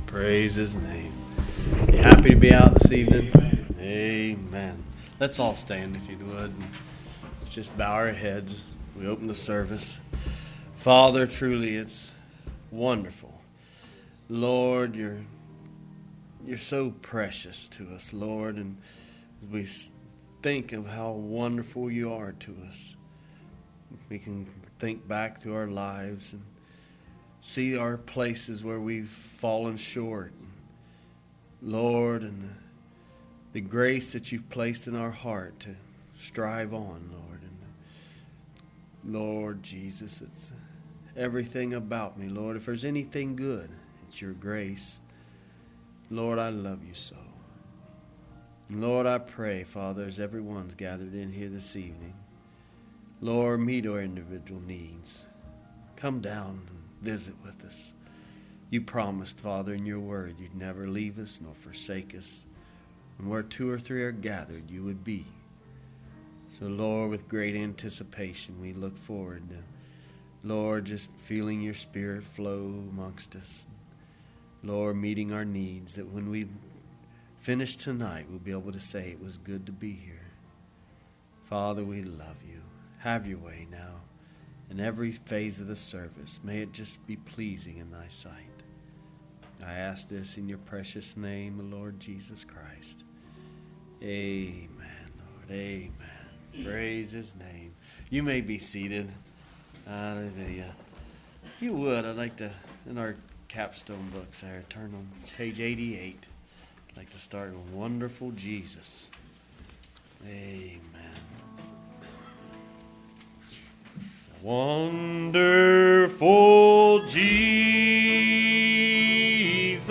Praise His name. You happy to be out this evening? Amen. Let's all stand if you would. Let's just bow our heads as we open the service. Father, truly it's wonderful. Lord, you're so precious to us, Lord, and we think of how wonderful you are to us. We can think back through our lives and see our places where we've fallen short. Lord, and the grace that you've placed in our heart to strive on, Lord. And Lord Jesus, it's everything about me, Lord. If there's anything good, it's your grace. Lord, I love you so. Lord, I pray, Father, as everyone's gathered in here this evening, Lord, meet our individual needs. Come down and visit with us. You promised, Father, in your word, you'd never leave us nor forsake us. And where 2 or 3 are gathered, you would be. So, Lord, with great anticipation, we look forward to, Lord, just feeling your Spirit flow amongst us. Lord, meeting our needs, that when we finish tonight, we'll be able to say it was good to be here. Father, we love you. Have your way now. In every phase of the service, may it just be pleasing in thy sight. I ask this in your precious name, the Lord Jesus Christ. Amen, Lord. Amen. Praise his name. You may be seated. Hallelujah. If you would, I'd like to, in our capstone books there, turn on page 88. I'd like to start with Wonderful Jesus. Amen. Wonderful Jesus,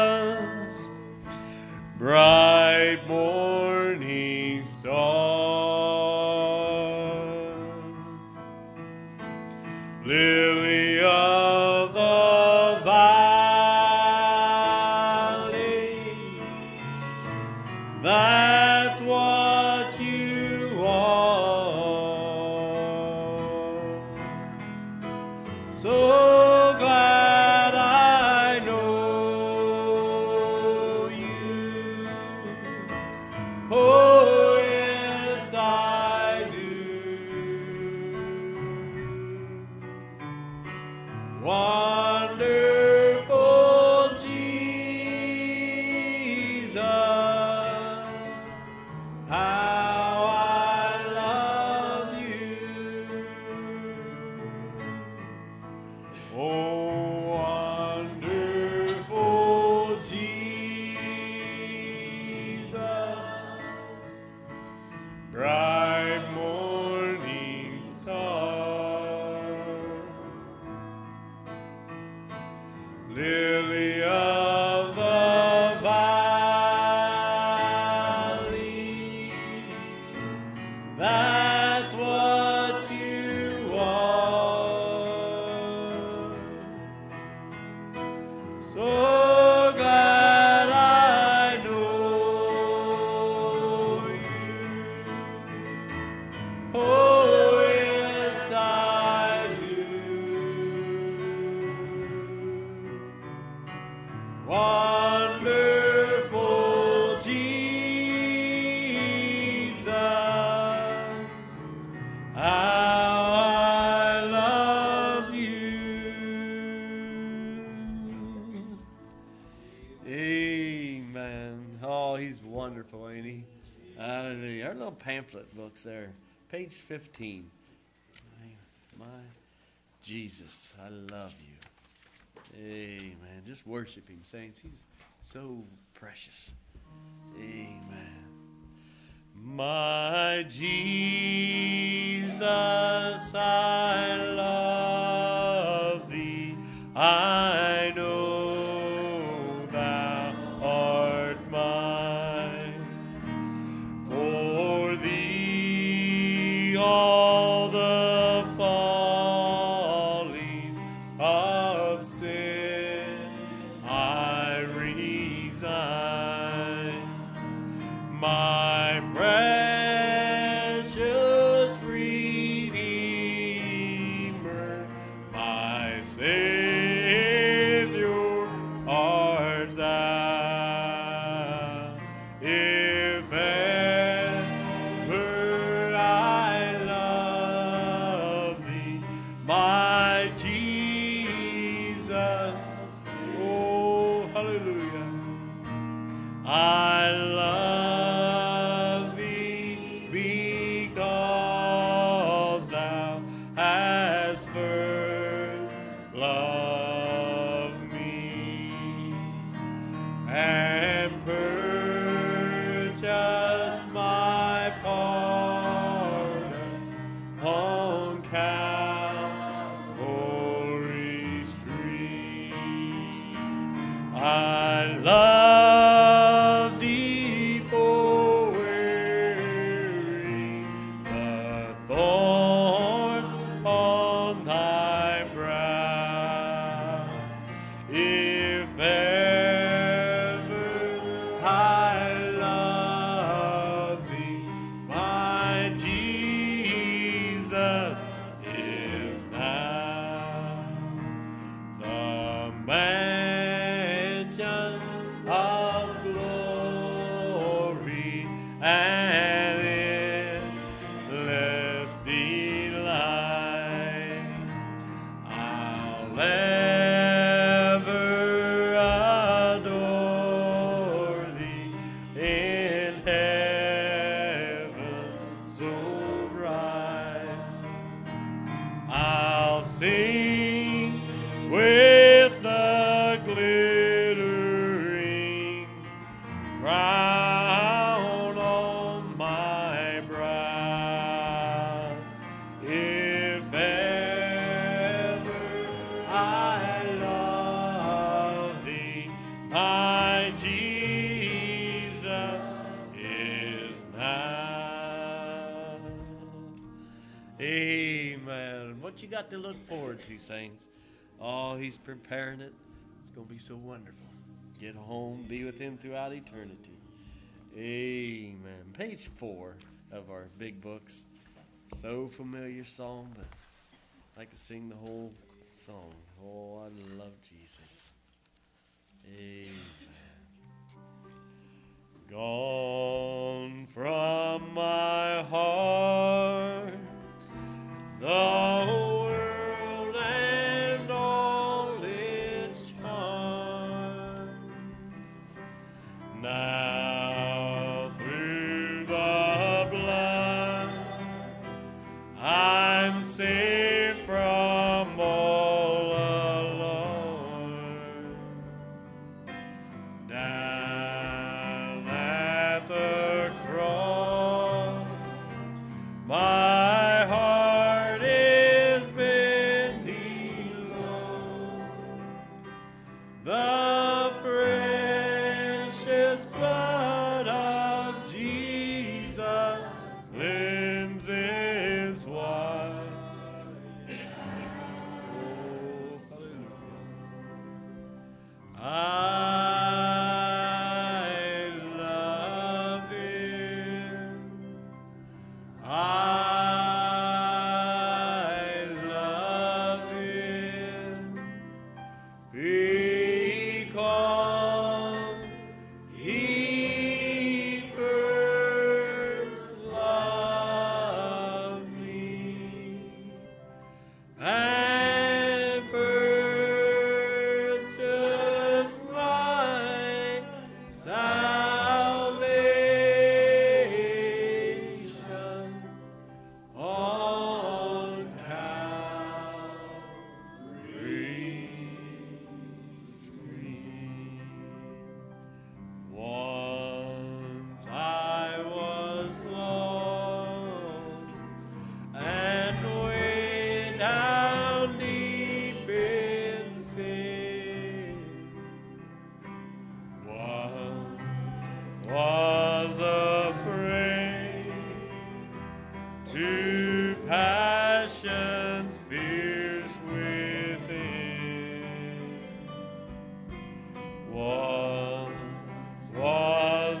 bright morning star, lily of the valley, that's what you are. So glad I know you. Oh, yes, I do. Wonderful Jesus, how I love you. Oh, wonderful Jesus, bright morning star, lily of the valley, that's what you are. So glad I know you. Oh, yes, I do. Wonderful Jesus, how I love you. Amen. Oh, he's wonderful, ain't he? Hallelujah. Our little pamphlet books there. Page 15. My Jesus, I love you. Amen. Just worship him, saints. He's so precious. Amen. My Jesus, I love thee. I know thou art mine. For thee all the follies of sin I resign. My precious Redeemer, my Savior art Oh, hallelujah. I love thee because thou hast first loved me and purchased my pardon on Calvary's tree. I love thee for wearing the thorns on thy brow. If ever I love thee, my Jesus is now. The mansions of glory and endless delight, I'll ever adore thee in heaven so bright. I'll sing with the glittering crown on my brow. If ever I love thee, my Jesus is now. Amen. What you got to look forward to, saints? Oh, he's preparing it. It's going to be so wonderful. Get home, be with him throughout eternity. Amen. Page 4 of our big books. So familiar song, but I like to sing the whole song. Oh, I love Jesus. Amen. Gone from my heart the world and all its charm. Now through the blood I'm safe from all alone. Down at the cross my heart is bending low. The precious blood of Jesus cleanses white. Oh, hallelujah. I love him. I love him because he first loved me and purchased my salvation on Calvary's tree. Once I was lost and way down deep in sin. Once was afraid to passions fierce within. Once was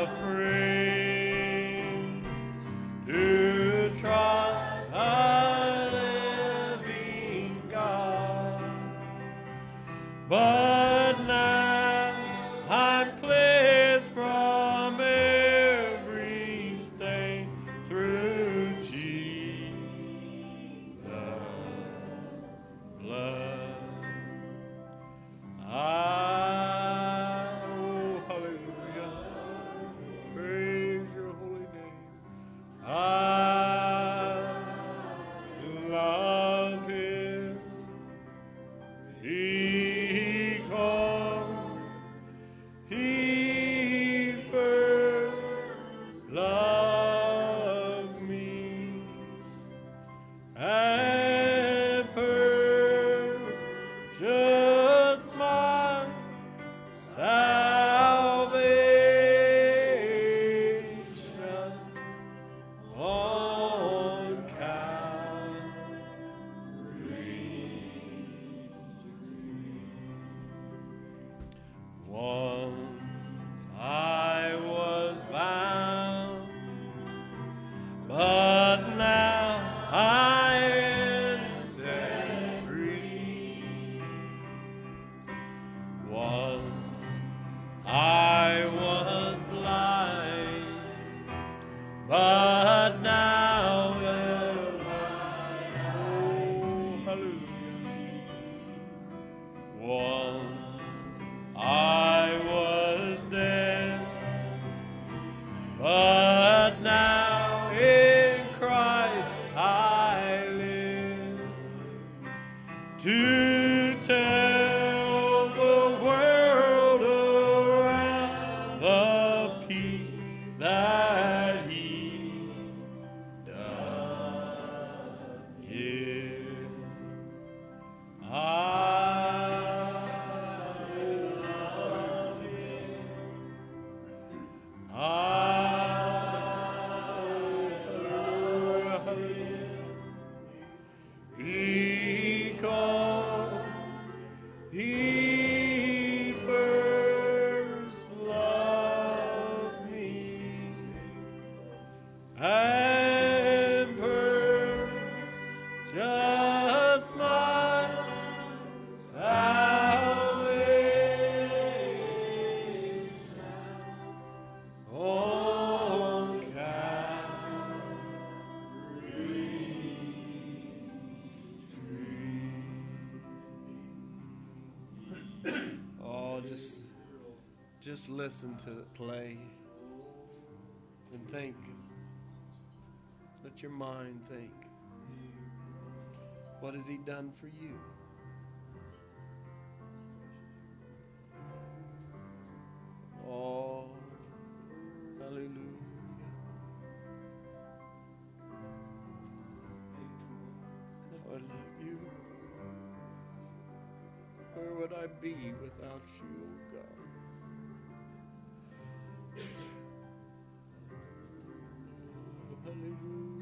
afraid to trust a living God, but now I'm cleansed from every stain through Jesus' blood. I was blind, but now am I. Oh, hallelujah. Once I was dead, but now in Christ I live to tell the world around the peace that He doth give. I love Him. Because He first loved me and purchased my salvation on Calvary. Oh, just listen to it play and think. Let your mind think. What has He done for you? Oh, hallelujah. I love you. Where would I be without you, oh God? Oh, hallelujah.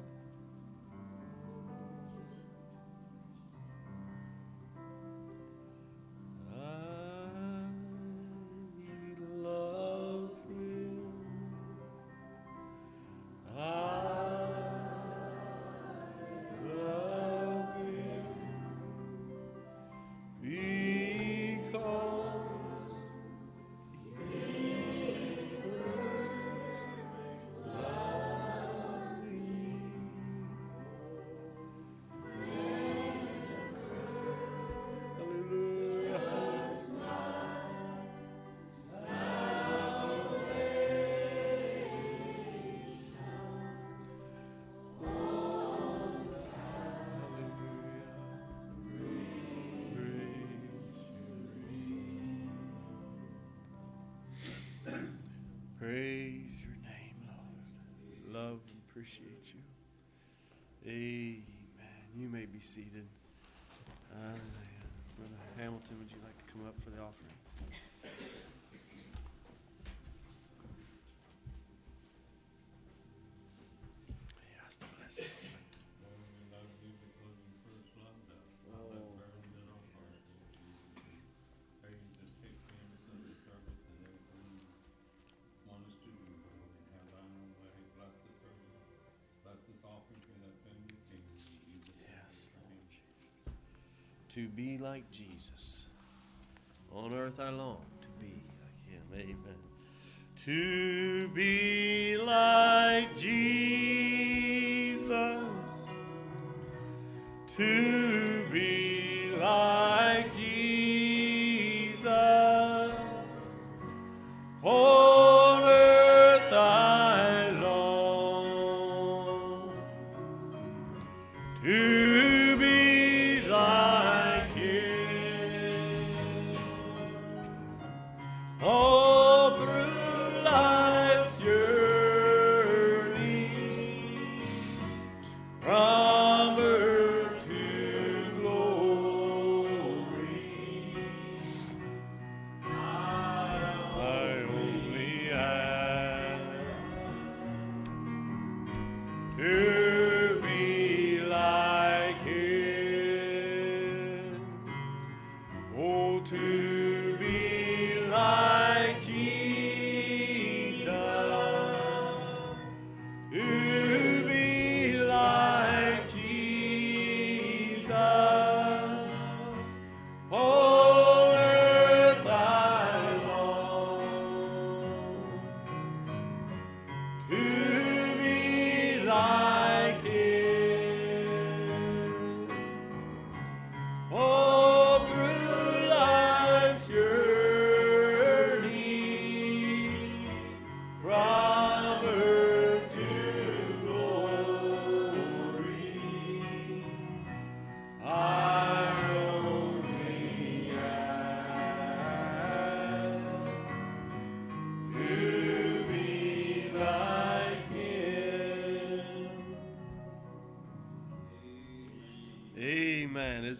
Praise your name, Lord. Love and appreciate you. Amen. You may be seated. Brother Hamilton, would you like to come up for the offering? Yes, bless you. To be like Jesus. On earth I long to be like Him. Amen. To be like Jesus. To be like Jesus. On earth I long to be like Him. All through life's journey, from earth to glory, I only ask to be like Him. Oh, to be like Jesus, to be like Jesus. On earth I long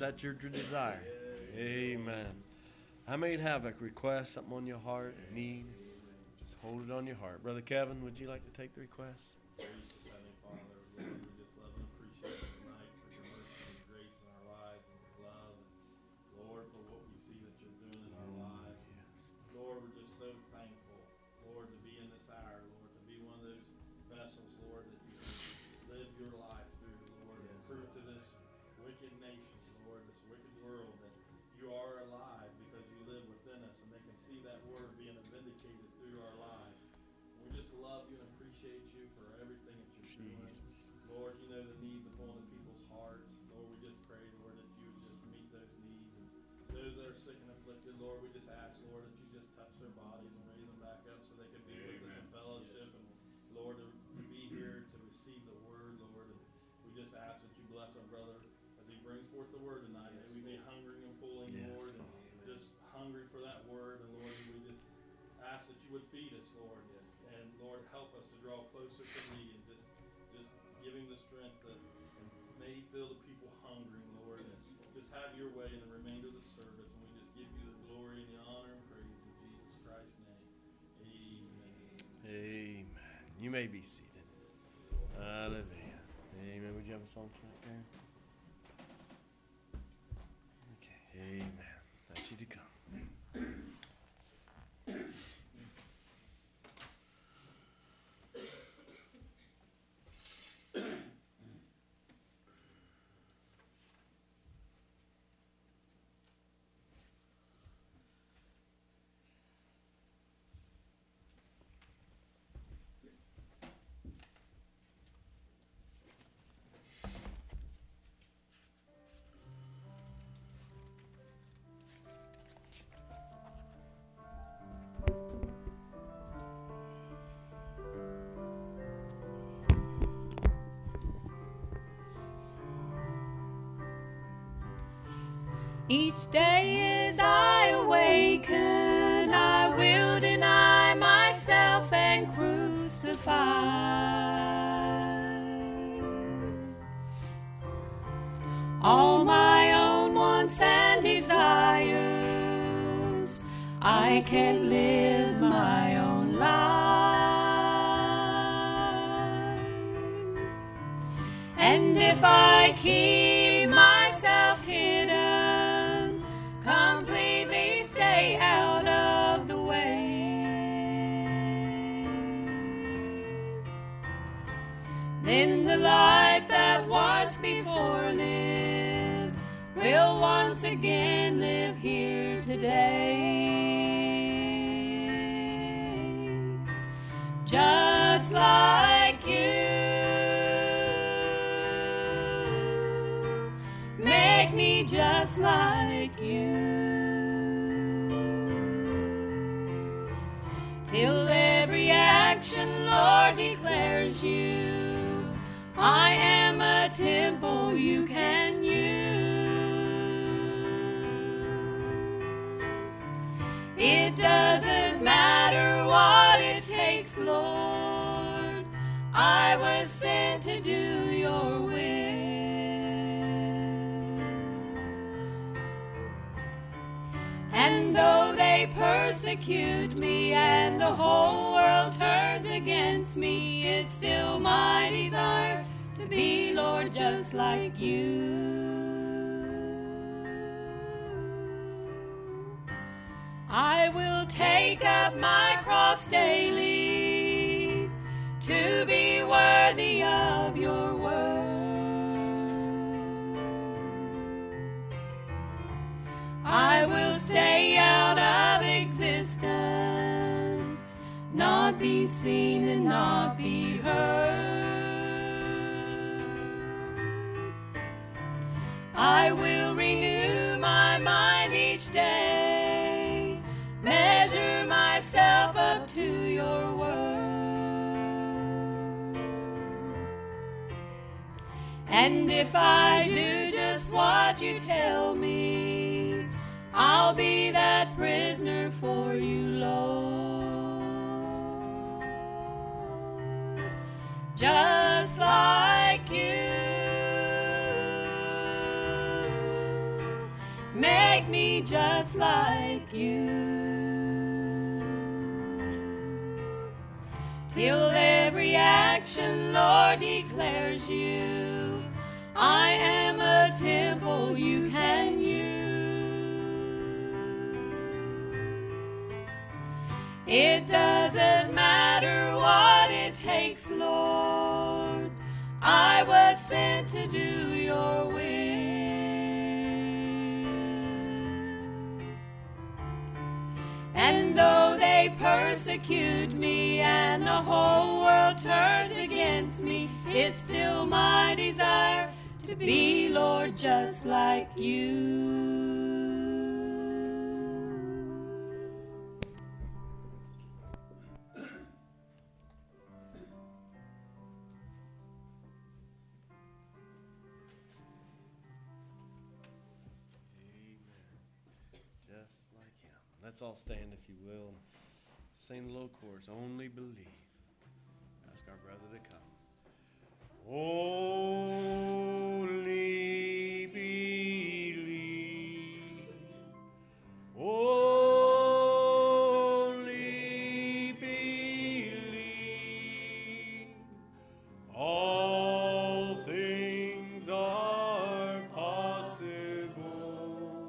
that your desire? Amen. I may have a request, something on your heart, a need. Just hold it on your heart. Brother Kevin, would you like to take the request? Gracious Heavenly Father, Lord, we just love and appreciate you tonight for your mercy and grace in our lives and your love. And Lord, for what we see that you're doing in our lives. Yes. Lord, we're just so thankful, Lord, to be in this hour, Lord, to be one of those vessels, Lord, that you can live your life through, Lord, and prove to this wicked nation, Lord, this wicked world, that you are alive because you live within us, and they can see that word being vindicated through our lives. We just love you and appreciate you for everything that you're doing. Lord, you know the needs upon the people's hearts. Lord, we just pray, Lord, that you would just meet those needs. And those that are sick and afflicted, Lord, we just ask, Lord, that you just touch their bodies and raise them back up so they can be with us in fellowship. And Lord, to be here to receive the word, Lord. And we just ask that you bless our brother as he brings forth the word tonight. That we be hungry and pulling, Lord, and just hungry for that word. And Lord, we just ask that you would feed us, Lord. And Lord, help us to draw closer to thee and just giving the strength and may fill the people hungry, Lord. And just have your way in the remainder of the service. And we just give you the glory and the honor and praise in Jesus Christ's name. Amen. Amen. You may be seated. Hallelujah. Amen. Would you have a song right there? Okay. Amen. That's you to come. Each day as I awaken, I will deny myself and crucify all my own wants and desires. I can't live my own life, and if I keep myself hidden, completely stay out of the way, then the life that once before lived will once again live here today. Just like you, make me just like you, till every action, Lord, declares you. I am a temple you can use. It doesn't matter what it takes, Lord. I was sent to do your will. And though they persecute me and the whole world turns against me, it's still my desire to be, Lord, just like you. I will take up my cross daily to be worthy of your word. I will stay out of existence, not be seen and not be heard. I will renew my mind each day, measure myself up to your word. And if I do just what you tell me, I'll be that prisoner for you, Lord. Just like you, like you. Till every action, Lord, declares you. I am a temple you can use. It doesn't matter what it takes, Lord. I was sent to do your will. And though they persecute me and the whole world turns against me, it's still my desire to be, Lord, just like you. Let's all stand, if you will. Sing the little chorus. Only believe. Ask our brother to come. Only believe. Only believe. All things are possible.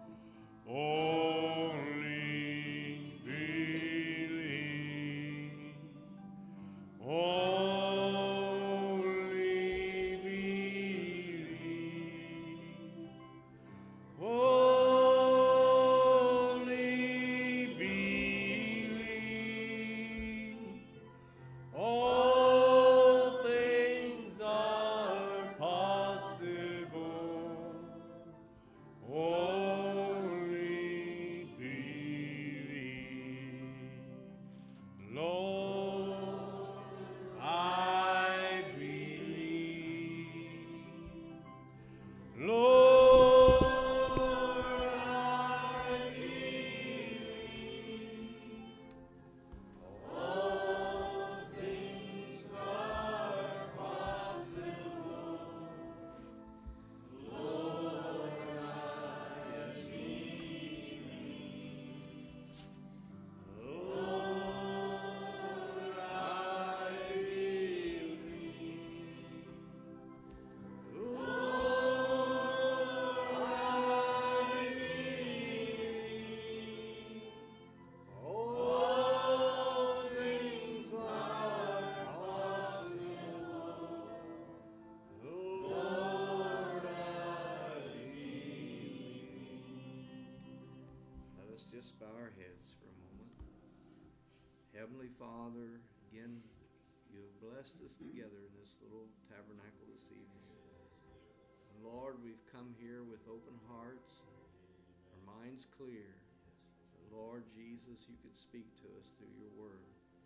Just bow our heads for a moment. Heavenly Father, again, you have blessed us together in this little tabernacle this evening. And Lord, we've come here with open hearts, our minds clear. Lord Jesus, you could speak to us through your word.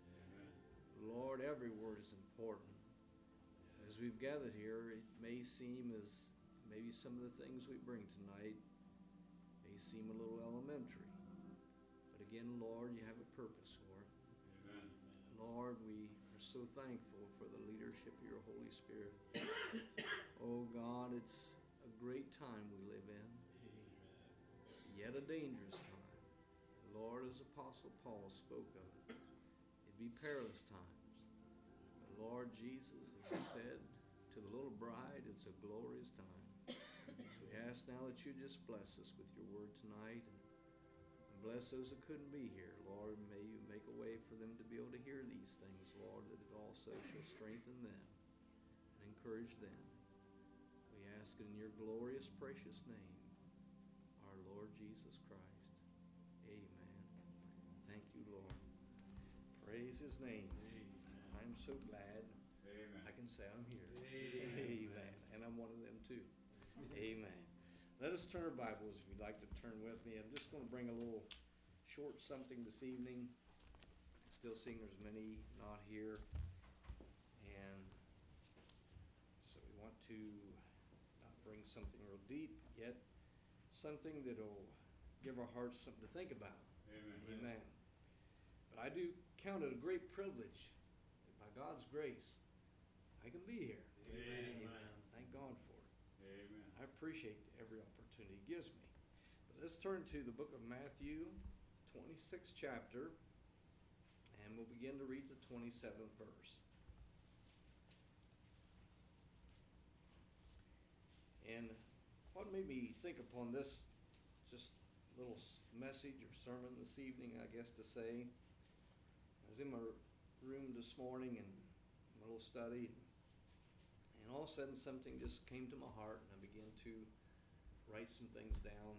Lord, every word is important. As we've gathered here, it may seem as maybe some of the things we bring tonight may seem a little elementary. Again, Lord, you have a purpose for it. Amen. Lord, we are so thankful for the leadership of your Holy Spirit. Oh God, it's a great time we live in. Amen. Yet a dangerous time. Lord, as Apostle Paul spoke of it, it'd be perilous times. But Lord Jesus, as he said to the little bride, it's a glorious time. So we ask now that you just bless us with your word tonight. Bless those that couldn't be here, Lord. May you make a way for them to be able to hear these things, Lord, that it also shall strengthen them and encourage them. We ask it in your glorious, precious name, our Lord Jesus Christ. Amen. Thank you, Lord. Praise his name. Amen. I'm so glad I can say I'm here. Amen. And I'm one of them too. Amen. Let us turn our Bibles, if you'd like to turn with me. I'm just going to bring a little short something this evening. Still seeing there's many not here. And so we want to not bring something real deep, yet something that'll give our hearts something to think about. Amen. Amen. But I do count it a great privilege that by God's grace I can be here. Amen. Amen. Thank God for it. Amen. I appreciate every opportunity he gives me. But let's turn to the book of Matthew, 26th chapter, and we'll begin to read the 27th verse. And what made me think upon this just little message or sermon this evening, I guess to say, I was in my room this morning and my little study, and all of a sudden something just came to my heart, and I began to write some things down.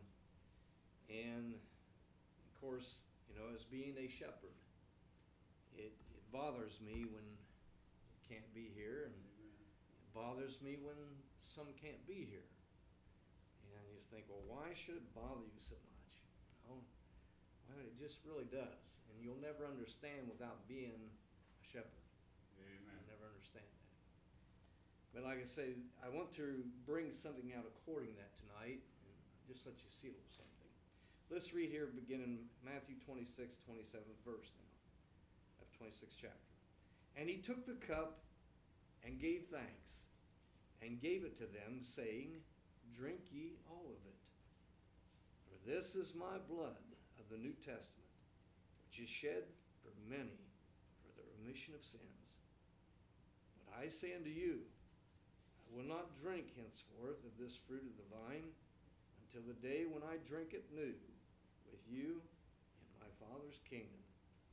And of course, you know, as being a shepherd, it bothers me when it can't be here, and it bothers me when some can't be here. And you just think, well, why should it bother you so much? You know, well, it just really does, and you'll never understand without being a shepherd. Amen. You'll never understand that. But like I say, I want to bring something out according to that tonight, and just let you see a little something. Let's read here, beginning Matthew 26, 27th verse now, of 26th chapter. And he took the cup and gave thanks, and gave it to them, saying, Drink ye all of it. For this is my blood of the New Testament, which is shed for many for the remission of sins. But I say unto you, I will not drink henceforth of this fruit of the vine until the day when I drink it new with you in my Father's kingdom.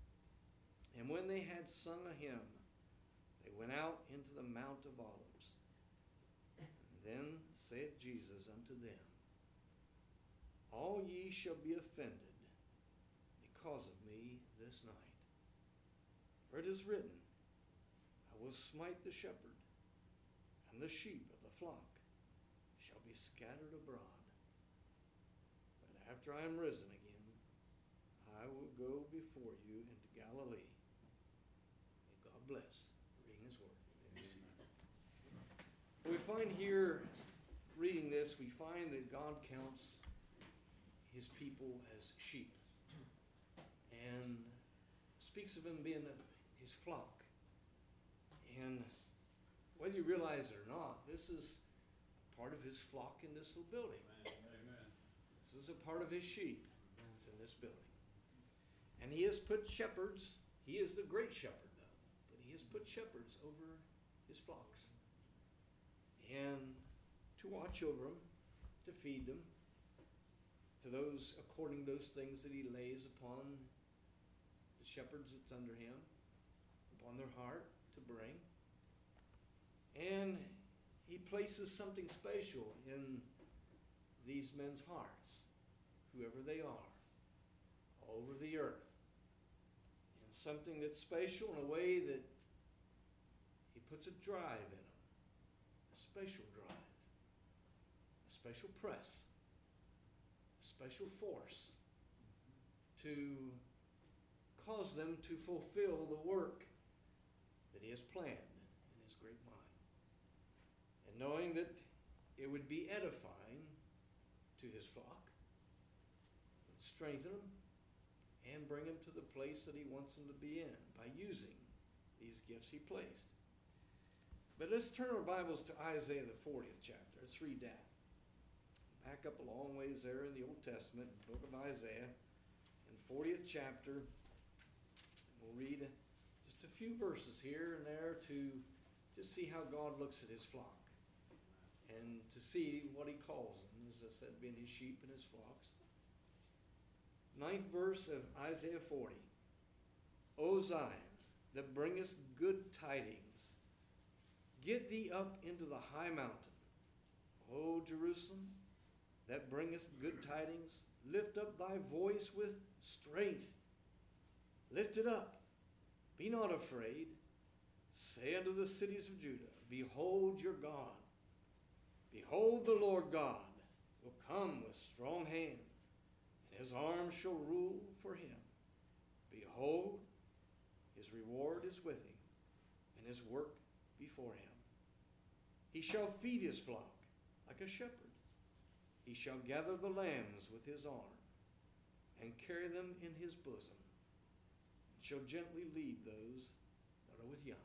And when they had sung a hymn, they went out into the Mount of Olives. And then saith Jesus unto them, All ye shall be offended because of me this night. For it is written, I will smite the shepherd, and the sheep of the flock shall be scattered abroad. But after I am risen again, I will go before you into Galilee. May God bless reading his word. We find here, reading this, we find that God counts his people as sheep, and speaks of him being his flock. And whether you realize it or not, this is part of his flock in this little building. Amen. This is a part of his sheep that's in this building. And he has put shepherds, he is the great shepherd though, but he has put shepherds over his flocks. And to watch over them, to feed them, to those according to those things that he lays upon the shepherds that's under him, upon their heart to bring. And he places something special in these men's hearts, whoever they are, all over the earth. And something that's special in a way that he puts a drive in them, a special drive, a special press, a special force to cause them to fulfill the work that he has planned in his great mind. And knowing that it would be edifying to his flock, strengthen them, and bring them to the place that he wants them to be in by using these gifts he placed. But let's turn our Bibles to Isaiah, the 40th chapter. Let's read that. Back up a long ways there in the Old Testament, the book of Isaiah, in 40th chapter. We'll read just a few verses here and there to just see how God looks at his flock and to see what he calls them, as I said, being his sheep and his flocks. 9th verse of Isaiah 40. O Zion, that bringest good tidings, get thee up into the high mountain. O Jerusalem, that bringest good tidings, lift up thy voice with strength. Lift it up. Be not afraid. Say unto the cities of Judah, Behold your God. Behold the Lord God will come with strong hand, and his arm shall rule for him. Behold, his reward is with him, and his work before him. He shall feed his flock like a shepherd. He shall gather the lambs with his arm, and carry them in his bosom, and shall gently lead those that are with young.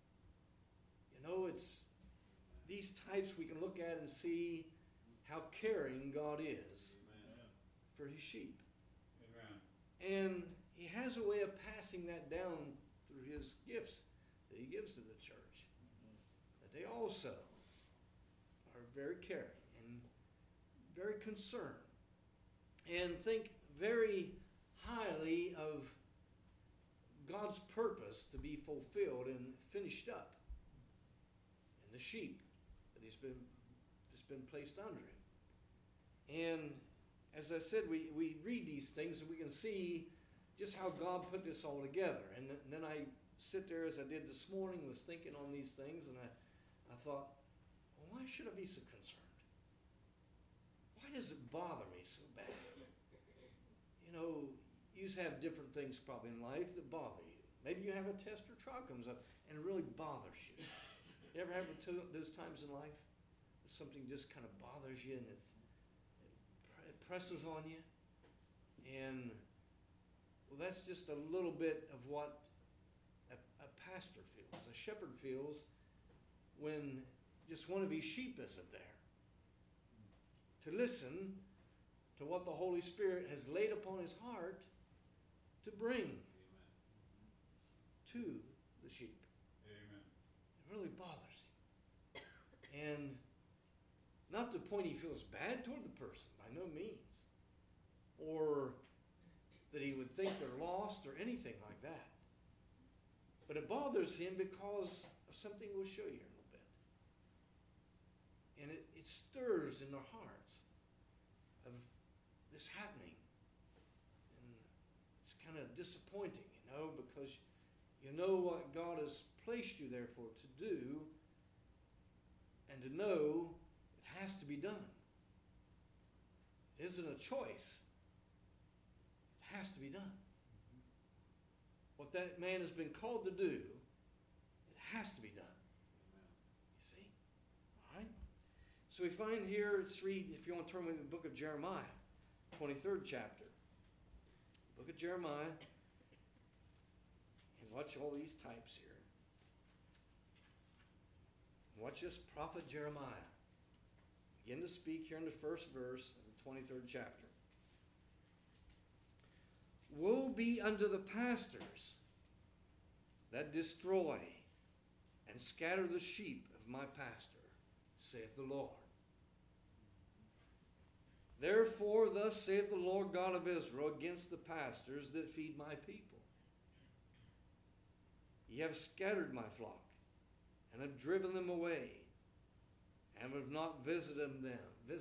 You know, it's these types we can look at and see how caring God is for his sheep. Amen. And he has a way of passing that down through his gifts that he gives to the church. But they also are very caring and very concerned and think very highly of God's purpose to be fulfilled and finished up in the sheep that's been placed under him. And as I said, we read these things and we can see just how God put this all together. And then I sit there, as I did this morning, was thinking on these things, and I thought, well, why should I be so concerned? Why does it bother me so bad? You know, you have different things probably in life that bother you. Maybe you have a test or trial comes up and it really bothers you. You ever have those times in life that something just kind of bothers you and it presses on you? And, well, that's just a little bit of what a pastor feels, a shepherd feels when just one of his sheep isn't there. To listen to what the Holy Spirit has laid upon his heart to bring to the sheep. Amen. It really bothers him. And not to the point he feels bad toward the person, by no means. Or that he would think they're lost or anything like that. But it bothers him because of something we'll show you in a little bit. And it stirs in their hearts of this happening. And it's kind of disappointing, because you know what God has placed you there for to do, and to know it has to be done. It isn't a choice. It has to be done. What that man has been called to do, it has to be done. You see? All right? So we find here, let's read, if you want to turn with me, the book of Jeremiah, 23rd chapter. Book of Jeremiah. And watch all these types here. Watch this prophet Jeremiah begin to speak here in the first verse of the 23rd chapter. Woe be unto the pastors that destroy and scatter the sheep of my pasture, saith the Lord. Therefore, thus saith the Lord God of Israel against the pastors that feed my people. Ye have scattered my flock, and have driven them away, and have not visited them.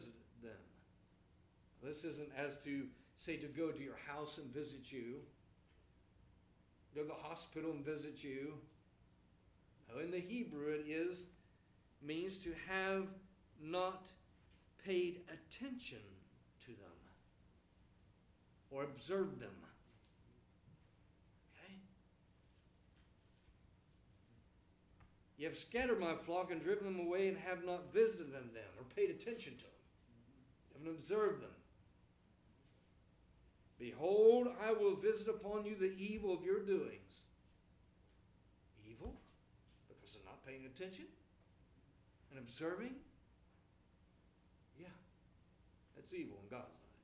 This isn't as to say to go to your house and visit you, go to the hospital and visit you. No, in the Hebrew it means to have not paid attention to them or observed them. Okay? Ye have scattered my flock and driven them away, and have not visited them or paid attention to them, haven't observed them. Behold, I will visit upon you the evil of your doings. Evil? Because of not paying attention and observing? Yeah, that's evil in God's eyes.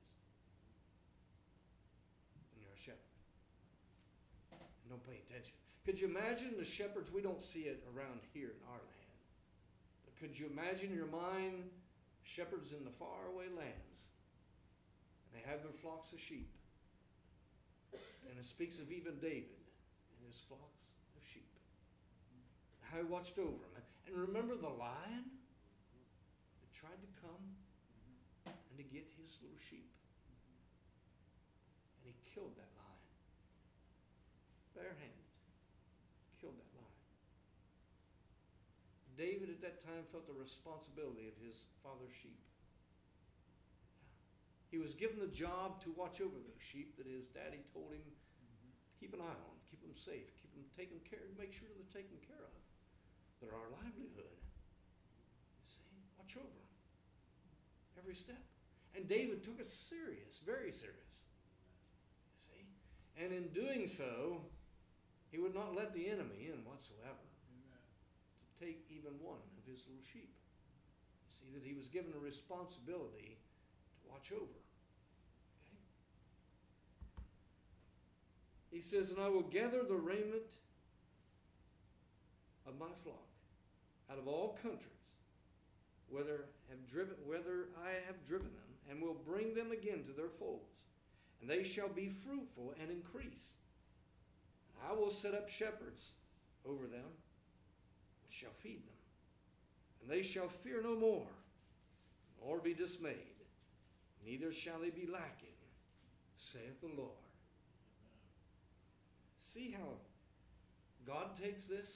And you're a shepherd. And don't pay attention. Could you imagine the shepherds? We don't see it around here in our land. But could you imagine in your mind shepherds in the faraway lands? And they have their flocks of sheep. And it speaks of even David and his flocks of sheep. How he watched over them. And remember the lion that tried to come and to get his little sheep. And he killed that lion. Barehanded. Killed that lion. David at that time felt the responsibility of his father's sheep. He was given the job to watch over those sheep that his daddy told him to keep an eye on, keep them safe, keep them taken care of, make sure they're taken care of. They're our livelihood. You see, watch over them every step. And David took it serious, very serious. You see, and in doing so, he would not let the enemy in whatsoever to take even one of his little sheep. You see that he was given a responsibility to watch over. Okay? He says, and I will gather the remnant of my flock out of all countries, whether I have driven them, and will bring them again to their folds. And they shall be fruitful and increase. And I will set up shepherds over them, which shall feed them. And they shall fear no more, nor be dismayed, neither shall they be lacking, saith the Lord. See how God takes this?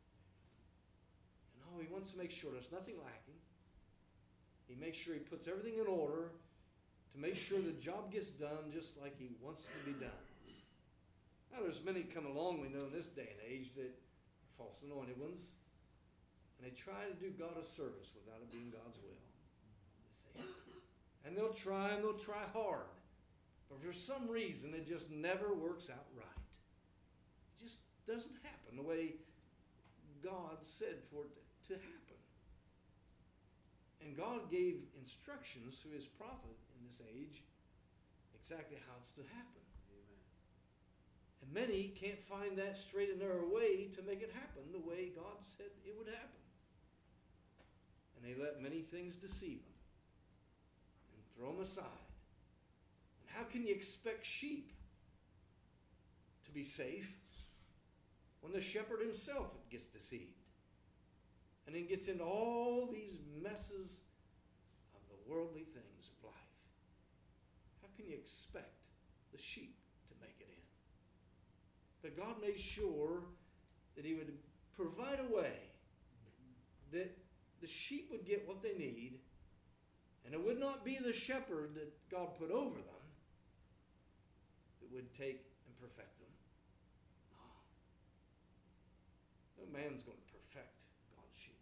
He wants to make sure there's nothing lacking. He makes sure he puts everything in order to make sure the job gets done just like he wants it to be done. Now, there's many come along, we know, in this day and age that are false anointed ones, and they try to do God a service without it being God's will. You see? And they'll try hard, but for some reason it just never works out right. It just doesn't happen the way God said for it to happen. And God gave instructions through his prophet in this age exactly how it's to happen. Amen. And many can't find that straight and narrow way to make it happen the way God said it would happen. And they let many things deceive them and throw them aside. And how can you expect sheep to be safe when the shepherd himself gets deceived? And then gets into all these messes of the worldly things of life. How can you expect the sheep to make it in? But God made sure that he would provide a way that the sheep would get what they need, and it would not be the shepherd that God put over them that would take and perfect them. No man's going to perfect God's sheep.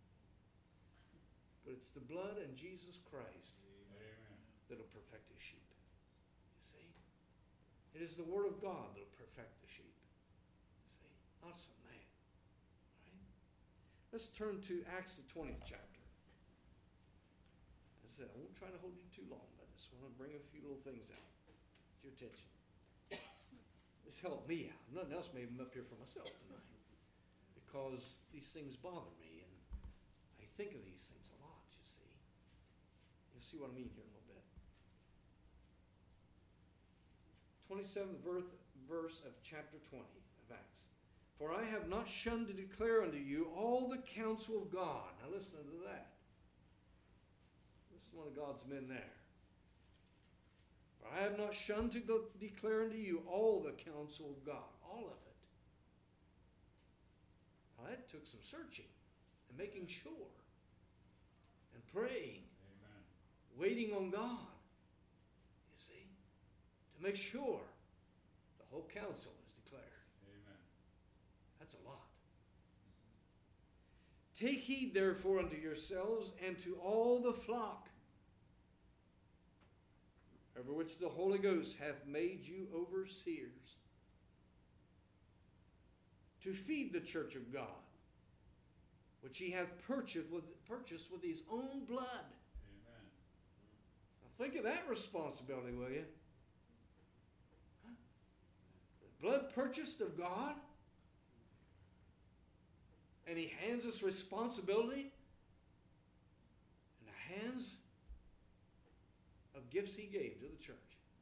But it's the blood and Jesus Christ that'll perfect his sheep. You see? It is the Word of God that'll perfect the sheep. You see? Not some man. Right? Let's turn to Acts the 20th chapter. As I said, I won't try to hold you too long, but I just want to bring a few little things out to your attention. This helped me out. Nothing else made them up here for myself tonight. Because these things bother me, and I think of these things a lot, you see. You'll see what I mean here in a little bit. 27th verse of chapter 20 of Acts. For I have not shunned to declare unto you all the counsel of God. Now listen to that. This is one of God's men there. For I have not shunned to declare unto you all the counsel of God. All of it. Now that took some searching and making sure and praying. Amen. Waiting on God. You see? To make sure the whole counsel is declared. Amen. That's a lot. Take heed therefore unto yourselves and to all the flock over which the Holy Ghost hath made you overseers, to feed the church of God, which he hath purchased with his own blood. Amen. Now think of that responsibility, will you? Huh? The blood purchased of God, and he hands us responsibility in the hands of gifts he gave to the church.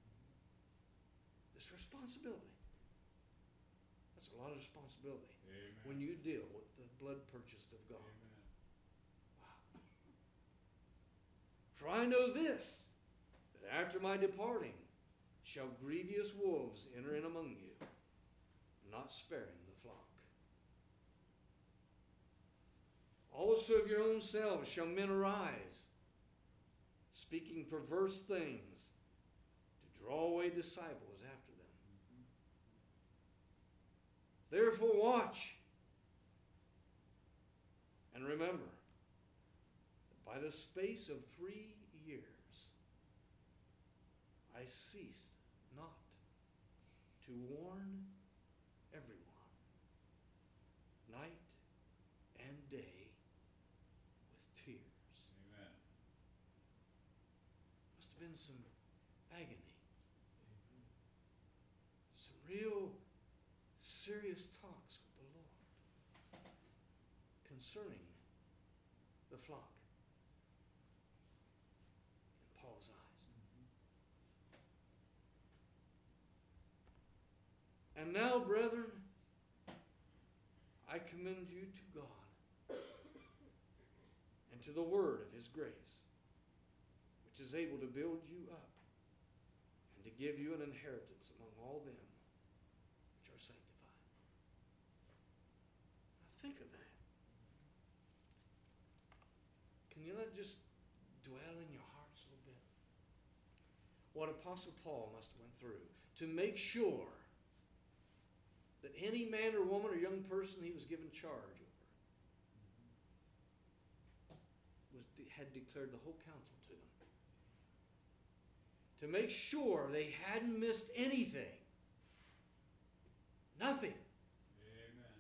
This responsibility. That's a lot of responsibility. Amen. When you deal with the blood purchased of God. Amen. Wow. For I know this, that after my departing shall grievous wolves enter in among you, not sparing the flock. Also of your own selves shall men arise, speaking perverse things, to draw away disciples after them. Therefore watch, and remember that by the space of 3 years I ceased not to warn everyone, night and day, with tears. Amen. Must have been some agony, some real serious talks with the Lord concerning the flock in Paul's eyes. And now, brethren, I commend you to God and to the word of his grace, which is able to build you up and to give you an inheritance among all them which are sanctified. Now think of that. Can you not just dwell in your hearts a little bit? What Apostle Paul must have went through to make sure that any man or woman or young person he was given charge over had declared the whole counsel to them. To make sure they hadn't missed anything. Nothing. Amen.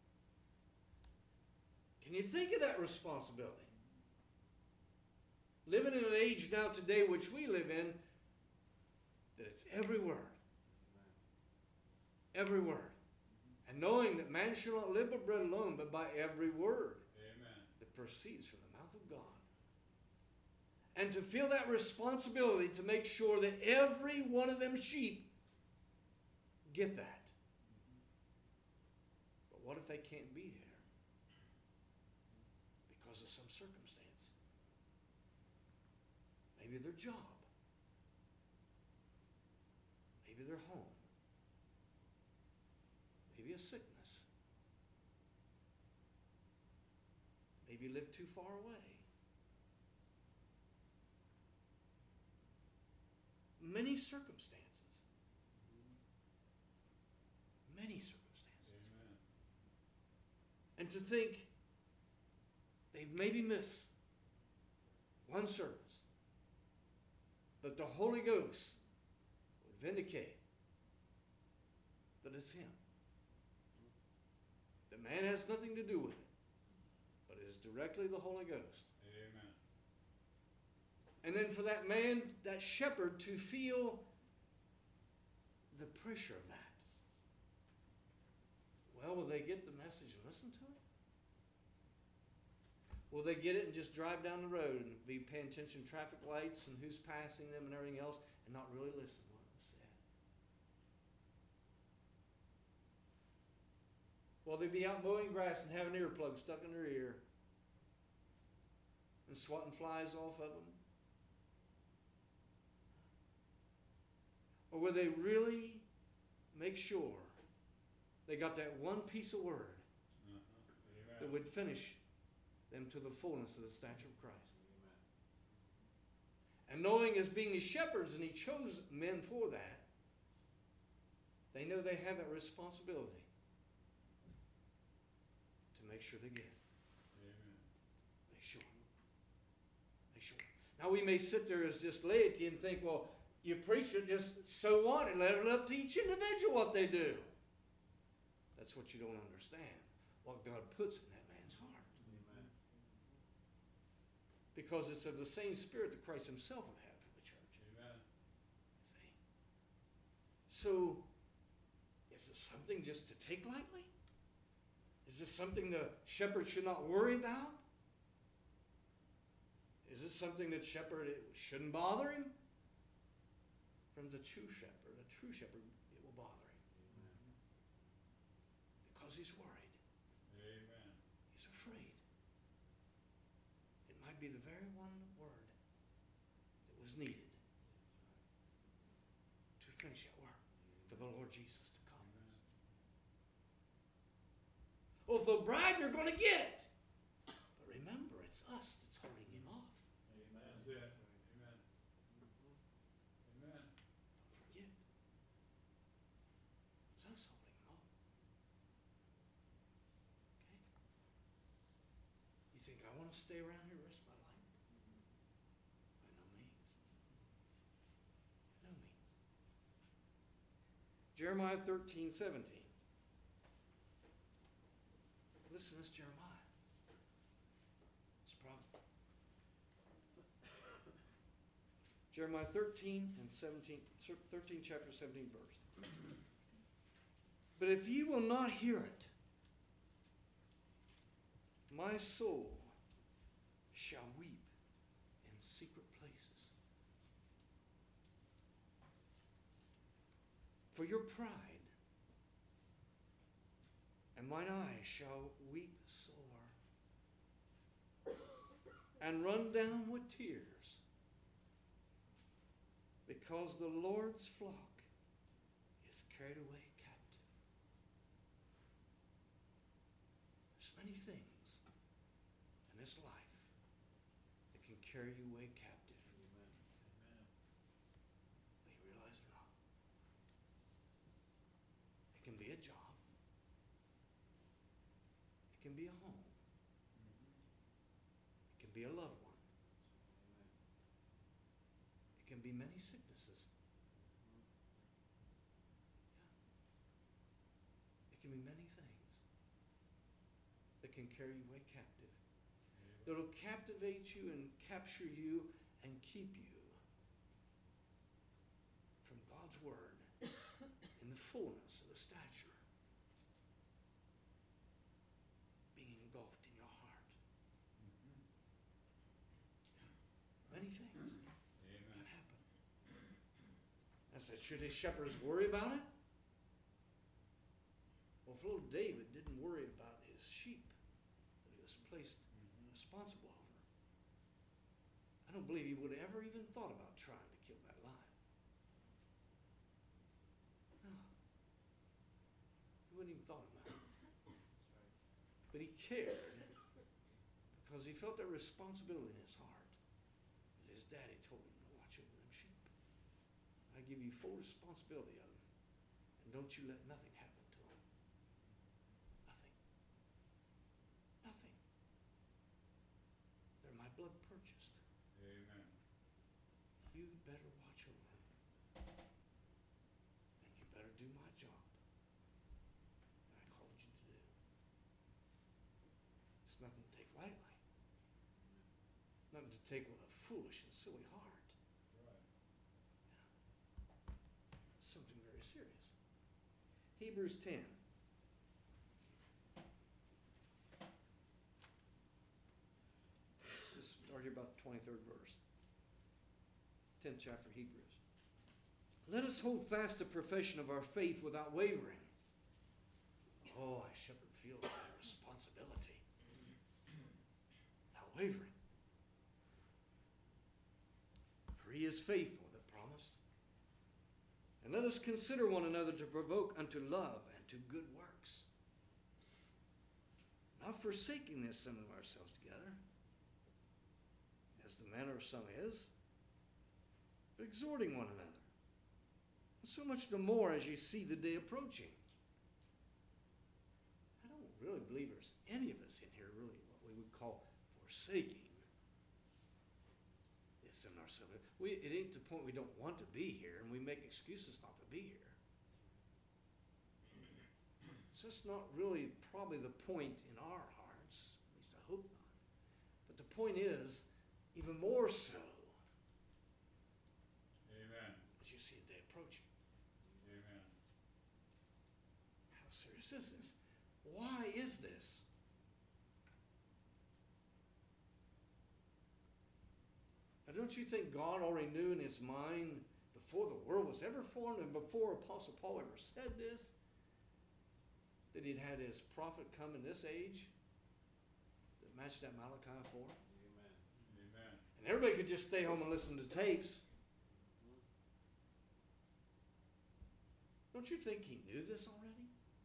Can you think of that responsibility? Living in an age now today which we live in, that it's every word. Every word. And knowing that man shall not live by bread alone, but by every word that proceeds from the mouth of God. And to feel that responsibility to make sure that every one of them sheep get that. But what if they can't be there because of some circumstance? Maybe their job. Maybe their home. Maybe a sickness. Maybe live too far away. Many circumstances. Many circumstances. Amen. And to think they've maybe missed one service, but the Holy Ghost would vindicate that it's Him. The man has nothing to do with it, but it is directly the Holy Ghost. Amen. And then for that man, that shepherd, to feel the pressure of that. Well, will they get the message and listen to it? Will they get it and just drive down the road and be paying attention to traffic lights and who's passing them and everything else and not really listen to what was said? Will they be out mowing grass and have an earplug stuck in their ear and swatting flies off of them? Or will they really make sure they got that one piece of word that would finish them to the fullness of the stature of Christ? Amen. And knowing as being His shepherds, and He chose men for that, they know they have that responsibility to make sure they get it. Amen. Make sure. Make sure. Now we may sit there as just laity and think, well, you preach it, just so what, and let it up to each individual what they do. That's what you don't understand. What God puts in that man's heart. Amen. Because it's of the same spirit that Christ Himself would have for the church. Amen. See? So, is this something just to take lightly? Is this something the shepherd should not worry about? Is this something that shepherd shouldn't bother him? Friends, a true shepherd, it will bother him. Amen. Because he's worried. Amen. He's afraid. It might be the very one word that was needed to finish that work for the Lord Jesus to come. Amen. Well, if they'll brag, they're going to get it. But remember, it's us that's holding him off. Amen. That's it. Amen. Amen. Don't forget. It's us holding him off. Okay? You think, I want to stay around here the rest of my life? By no means. By no means. Jeremiah 13:17. Listen to this, Jeremiah. It's a prophet. Jeremiah 13 and 17, 13 chapter 17 verse. But if ye will not hear it, my soul shall weep in secret places. For your pride, and mine eyes shall weep sore, and run down with tears, because the Lord's flock is carried away captive. There's many things in this life that can carry you away captive. Amen. Amen. But you realize it not. It can be a job. It can be a home. It can be a loved one. It can be many sicknesses. It can be many things that can carry you away captive. That will captivate you and capture you and keep you from God's Word in the fullness of the stature being engulfed in your heart. Many things can happen. I said, should his shepherds worry about it? Well, if little David didn't worry about his sheep that he was placed responsible over, I don't believe he would have ever even thought about trying to kill that lion. No. He wouldn't even thought about it. But he cared because he felt that responsibility in his heart. That his daddy told him to watch over them sheep. I give you full responsibility of them. And don't you let nothing happen to them. Nothing. Nothing. They're my blood purchased. Amen. You better watch over them. And you better do my job that I called you to do. It's nothing to take lightly. Nothing to take with a foolish and silly heart. Right. It's something very serious. Hebrews 10. Let's just start here about the 23rd verse. 10th chapter of Hebrews. Let us hold fast the profession of our faith without wavering. Oh, I shepherd feels that responsibility. Without wavering. For he is faithful that promised. And let us consider one another to provoke unto love and to good works. Not forsaking the assembling of ourselves together, as the manner of some is, but exhorting one another. And so much the more as you see the day approaching. I don't really believe there's any of us in here really what we would call forsaking the assembling of ourselves. It ain't the point we don't want to be here and we make excuses not to be here. So it's not really probably the point in our hearts, at least I hope not. But the point is, even more so, Amen. as you see the day approaching. Amen. How serious is this? Why is this? Now, don't you think God already knew in his mind before the world was ever formed and before Apostle Paul ever said this, that he'd had his prophet come in this age that matched that Malachi 4? Amen. Amen. And everybody could just stay home and listen to tapes. Don't you think he knew this already?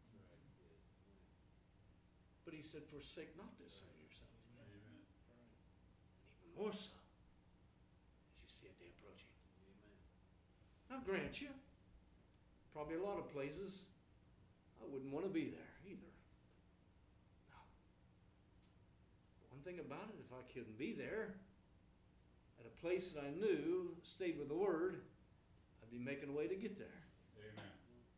But he said, forsake not to assemble yourselves together. Amen. Even more so, as you see a day approaching. I'll grant you, probably a lot of places, I wouldn't want to be there either. No. But one thing about it, if I couldn't be there, at a place that I knew, stayed with the Word, I'd be making a way to get there. Amen.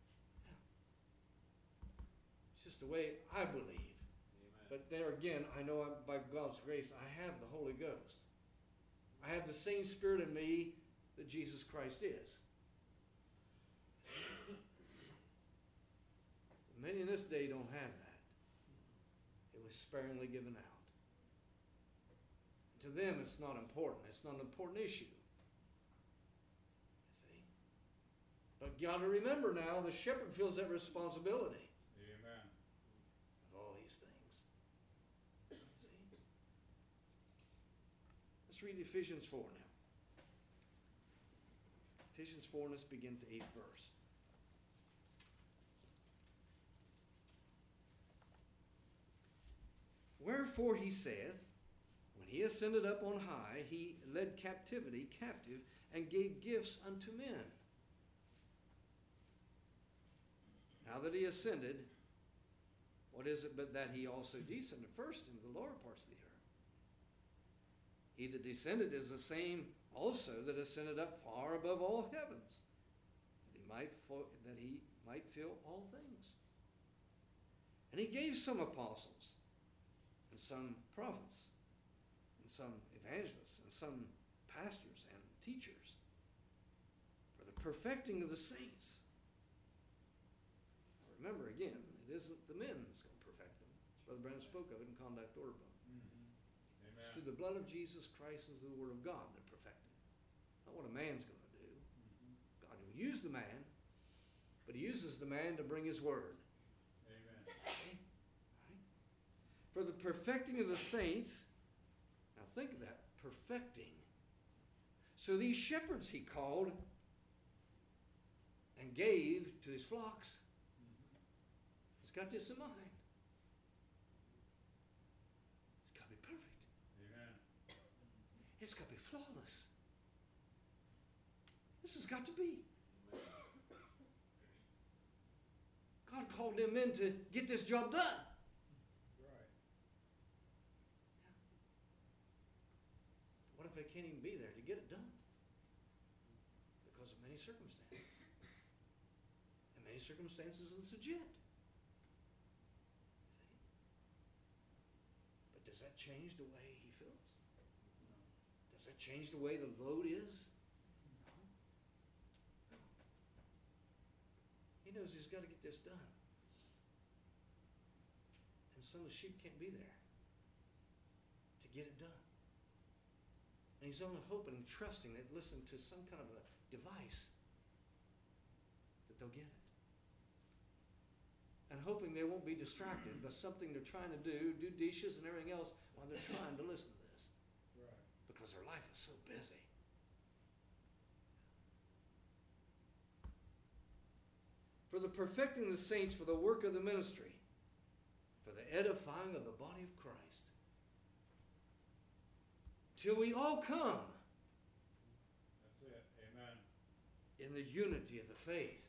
It's just the way I believe. But there again, I know by God's grace, I have the Holy Ghost. I have the same Spirit in me that Jesus Christ is. Many in this day don't have that. It was sparingly given out. To them, it's not important. It's not an important issue. You see? But you got to remember now, the shepherd feels that responsibility. Amen. Of all these things. See? Let's read Ephesians 4 now. Ephesians 4, and let's begin to 8th verse. Wherefore he saith, when he ascended up on high, he led captivity captive, and gave gifts unto men. Now that he ascended, what is it but that he also descended first into the lower parts of the earth? He that descended is the same also that ascended up far above all heavens, that he might fill all things. And he gave some apostles, and some prophets, and some evangelists, and some pastors and teachers, for the perfecting of the saints. Now remember again, it isn't the men that's going to perfect them. Brother Brown spoke of it in Conduct Order Book. Amen. It's through the blood of Jesus Christ and through the Word of God that perfect it. Not what a man's going to do. God will use the man, but he uses the man to bring his word. Amen. Okay? Right? For the perfecting of the saints, now think of that, perfecting. So these shepherds he called and gave to his flocks. He's got this in mind. It's got to be perfect. Amen. It's got to be flawless. This has got to be. God called them in to get this job done. Right. What if they can't even be there to get it done? Because of many circumstances. And many circumstances is legit. See? But does that change the way he feels? Does that change the way the load is? No. He knows he's got to get this done. And some of the sheep can't be there to get it done. And he's only hoping and trusting that, listen, to some kind of a device that they'll get it. And hoping they won't be distracted by something they're trying to do dishes and everything else while they're trying to listen to this. Right. Because their life is so busy. For the perfecting of the saints, for the work of the ministry, for the edifying of the body of Christ, till we all come That's it. Amen. in the unity of the faith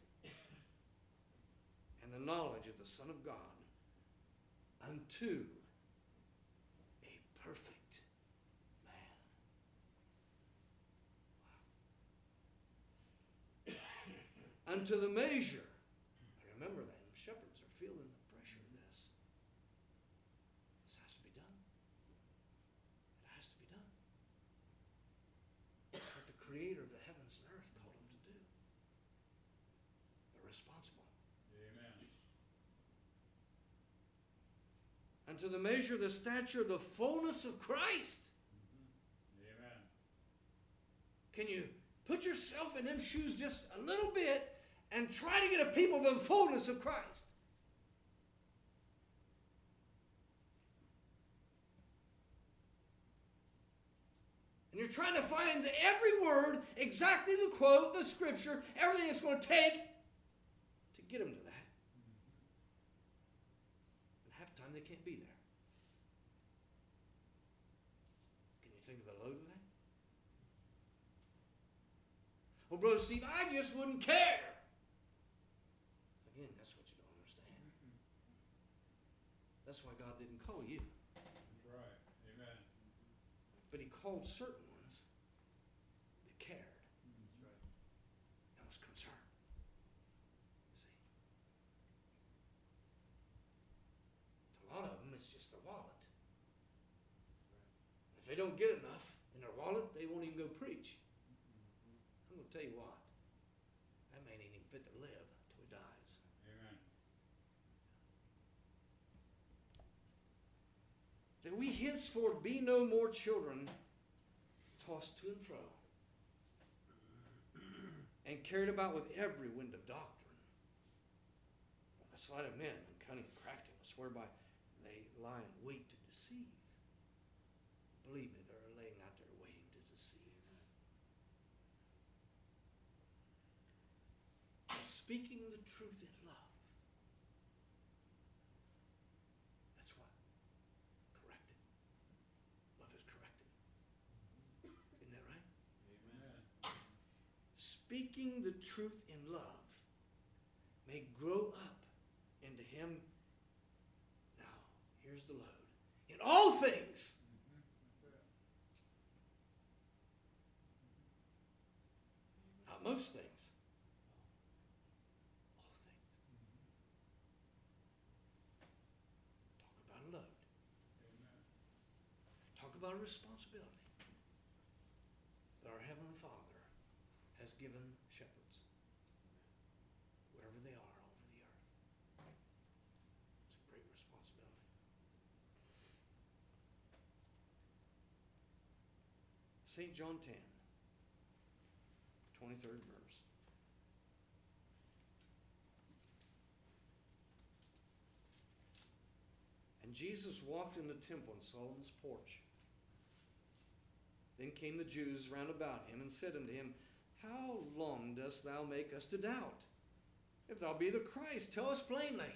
and the knowledge of the Son of God, unto a perfect man. Wow. Unto the measure. Remember that. Shepherds are feeling the pressure of this. This has to be done. It has to be done. It's what the Creator of the heavens and earth called them to do. They're responsible. Amen. Unto the measure, the stature, the fullness of Christ. Amen. Can you put yourself in them shoes just a little bit and try to get a people to the fullness of Christ? And you're trying to find every word, exactly the quote, the scripture, everything it's going to take to get them to that. And half the time they can't be there. Can you think of the load of that? Well, Brother Steve, I just wouldn't care. Again, that's what you don't understand. That's why God didn't call you. Right. Amen. But he called certain ones that cared That's right. and was concerned. See? To a lot of them, it's just a wallet. If they don't get enough in their wallet, they won't even go preach. I'm going to tell you what. That man ain't even fit to live till he dies. Amen. that we henceforth be no more children, tossed to and fro, and carried about with every wind of doctrine, by the sleight of men and cunning craftiness, whereby they lie in wait to deceive. Believe me, they're laying out there waiting to deceive. Speaking the truth in love. That's what? Corrected. Love is corrected. Isn't that right? Amen. Speaking the truth in love may grow up into him. Now, here's the load. In all things. Not most things. All things. Talk about a load. Talk about a responsibility that our Heavenly Father has given shepherds, wherever they are over the earth. It's a great responsibility. St. John 10, 23rd verse. And Jesus walked in the temple in Solomon's porch. Then came the Jews round about him and said unto him, How long dost thou make us to doubt? If thou be the Christ, tell us plainly.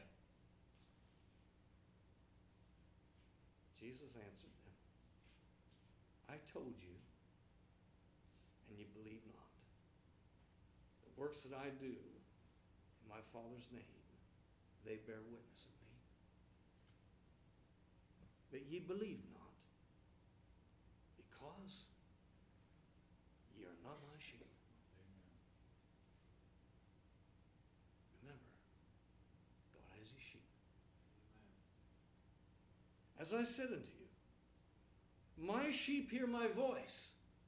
Jesus answered them, I told you, and ye believe not. The works that I do in my Father's name, they bear witness of me. But ye believe not, because ye are not my sheep. Remember, God has his sheep. As I said unto you, my sheep hear my voice.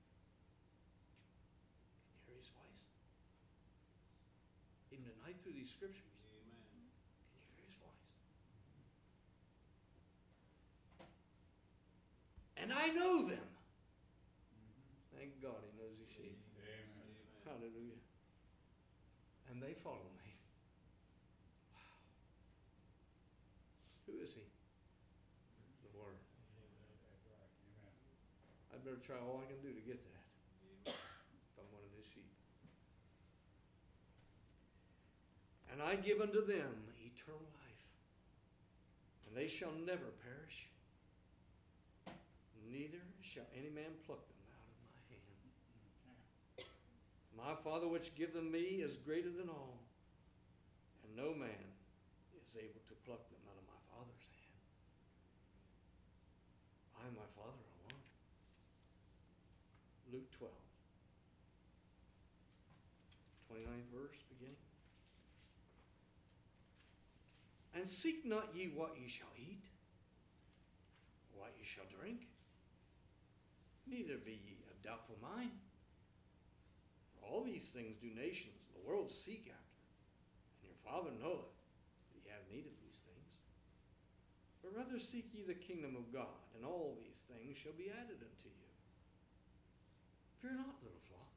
Can you hear his voice? Even tonight through these scriptures. Amen. Can you hear his voice? And I know them. Thank God he knows his sheep. Amen. Hallelujah. And they follow me. Wow. Who is he? The Word. I'd better try all I can do to get that. If I'm one of his sheep. And I give unto them eternal life, and they shall never perish, neither shall any man pluck them out of my hand. My Father which giveth me is greater than all, and no man is able to pluck them out of my Father's hand. I and my Father are one. Luke 12, 29th verse beginning. And seek not ye what ye shall eat, or what ye shall drink, neither be ye of doubtful mind. For all these things do nations of the world seek after, and your Father knoweth that ye have need of these things. But rather seek ye the kingdom of God, and all these things shall be added unto you. Fear not, little flock,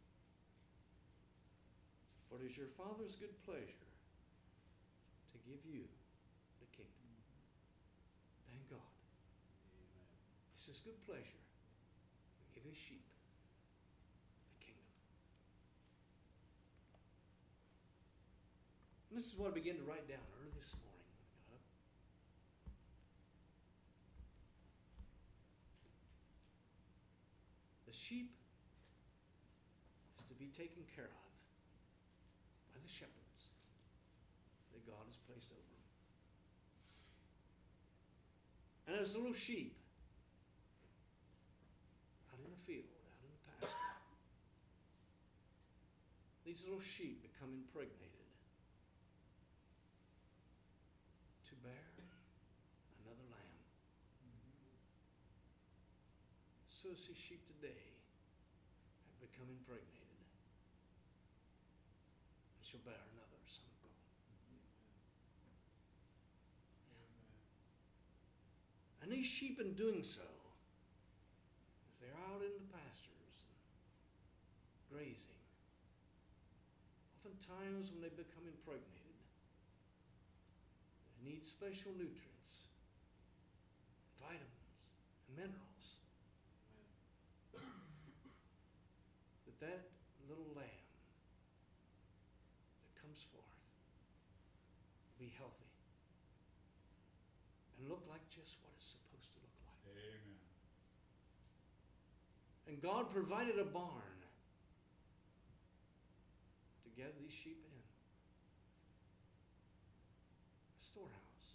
for it is your Father's good pleasure to give you the kingdom. Thank God. Amen. It's his good pleasure to give his sheep the kingdom. And this is what I began to write down early this morning when I got up. The sheep is to be taken care of by the shepherds that God has placed over them. And as little sheep out in the field, out in the pasture, these little sheep become impregnated to bear another lamb. So as these sheep today have become impregnated and shall bear another Son of God. And these sheep, in doing so, as they're out in the pastures and grazing, oftentimes when they become impregnated, they need special nutrients, vitamins, and minerals. That little lamb that comes forth will be healthy and look like just what it's supposed to look like. Amen. And God provided a barn to gather these sheep in. A storehouse.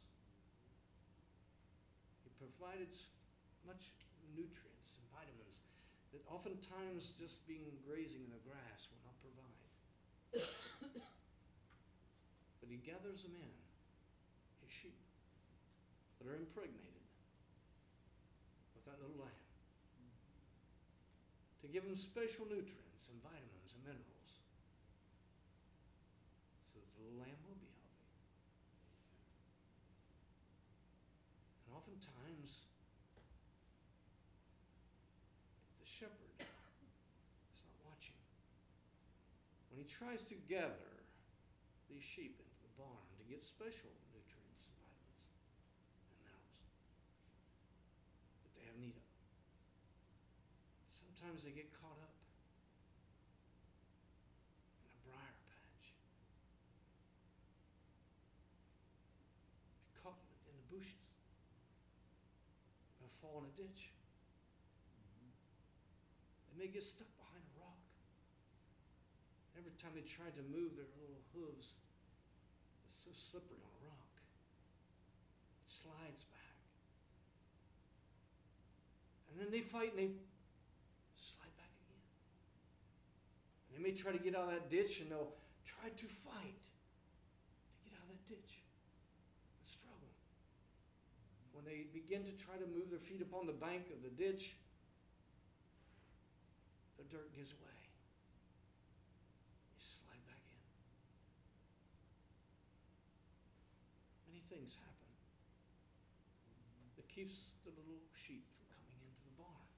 He provided much nutrients and vitamins that oftentimes just being grazing in the grass will not provide. But he gathers them in, his sheep, that are impregnated with that little lamb, to give them special nutrients and vitamins and minerals, so that the little lamb will be healthy. And oftentimes, the shepherd is not watching. When he tries to gather these sheep into the barn to get special nutrients and vitamins and minerals that they have need of, sometimes they get caught up in a briar patch, caught within the bushes, or fall in a ditch. They may get stuck behind a rock. Every time they try to move their little hooves, it's so slippery on a rock. It slides back. And then they fight and they slide back again. And they may try to get out of that ditch, and they'll try to fight to get out of that ditch and struggle. When they begin to try to move their feet upon the bank of the ditch, the dirt gives way. You slide back in. Many things happen that keeps the little sheep from coming into the barn.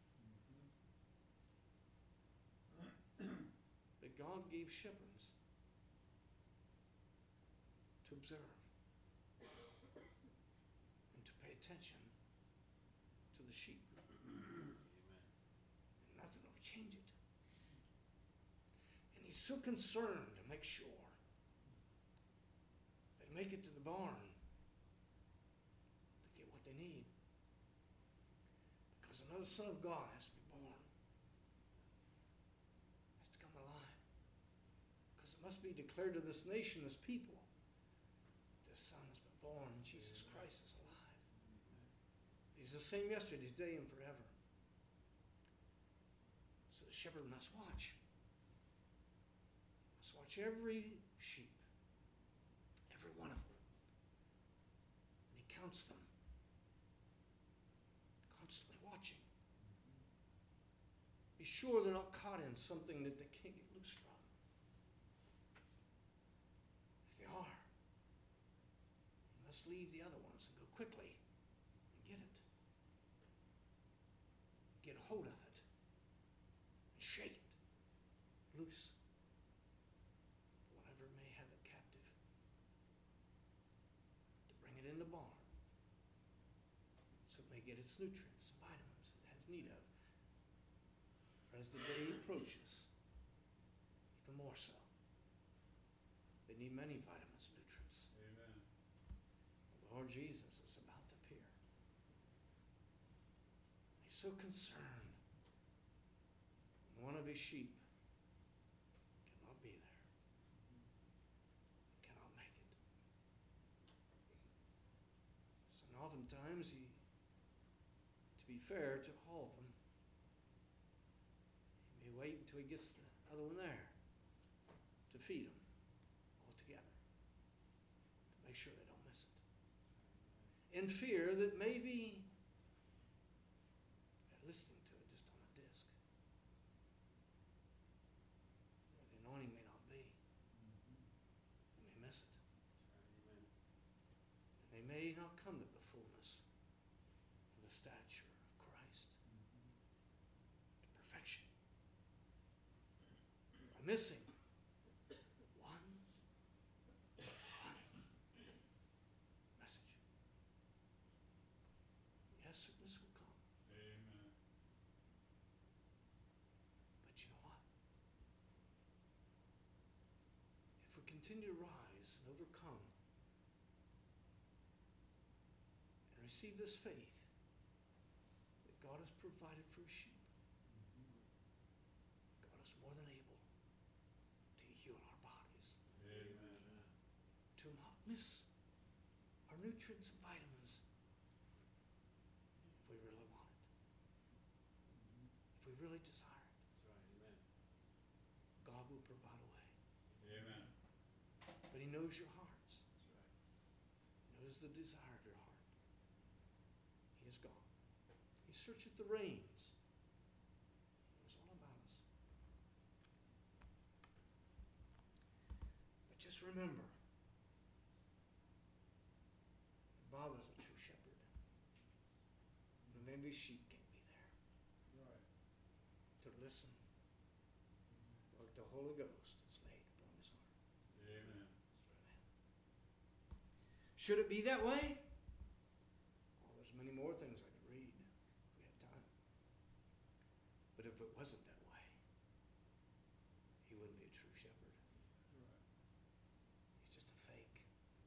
That God gave shepherds to observe and to pay attention to the sheep. Nothing will change it. And he's so concerned to make sure they make it to the barn to get what they need. Because another Son of God has to be born. Has to come alive. Because it must be declared to this nation, this people, that this Son has been born and Jesus Christ is alive. He's the same yesterday, today, and forever. So the shepherd must watch. Must watch every sheep. Every one of them. And he counts them. Constantly watching. Be sure they're not caught in something that they can't get loose from. If they are, you must leave the other ones and go quickly and get it. Get hold of it. Shake it loose, whatever may have it captive, to bring it in the barn so it may get its nutrients and vitamins it has need of. As the day approaches, even more so, they need many vitamins and nutrients. Amen. The Lord Jesus is about to appear. He's so concerned. One of his sheep cannot be there, cannot make it. So oftentimes to be fair to all of them, he may wait until he gets the other one there to feed them all together, to make sure they don't miss it. In fear that maybe they're listening to it just on a disc. The anointing may not be. They may miss it. And they may not come to the fullness of the stature of Christ to perfection. We're missing one message. Yes, sickness will come. Amen. But you know what? If we continue to rise and overcome and receive this faith that God has provided for his sheep, God is more than able to heal our bodies, Amen. to not miss our nutrients and vitamins if we really want it, if we really desire it. That's right. Amen. God will provide a way. Amen. But he knows your hearts. That's right. He knows the desire of your heart. He is God. He searcheth the reins. He knows all about us. But just remember, Father's the true shepherd. And maybe sheep can't be there Right. to listen what the Holy Ghost has laid upon his heart. Amen. Should it be that way? Oh, there's many more things I could read if we had time. But if it wasn't that way, he wouldn't be a true shepherd. Right. He's just a fake.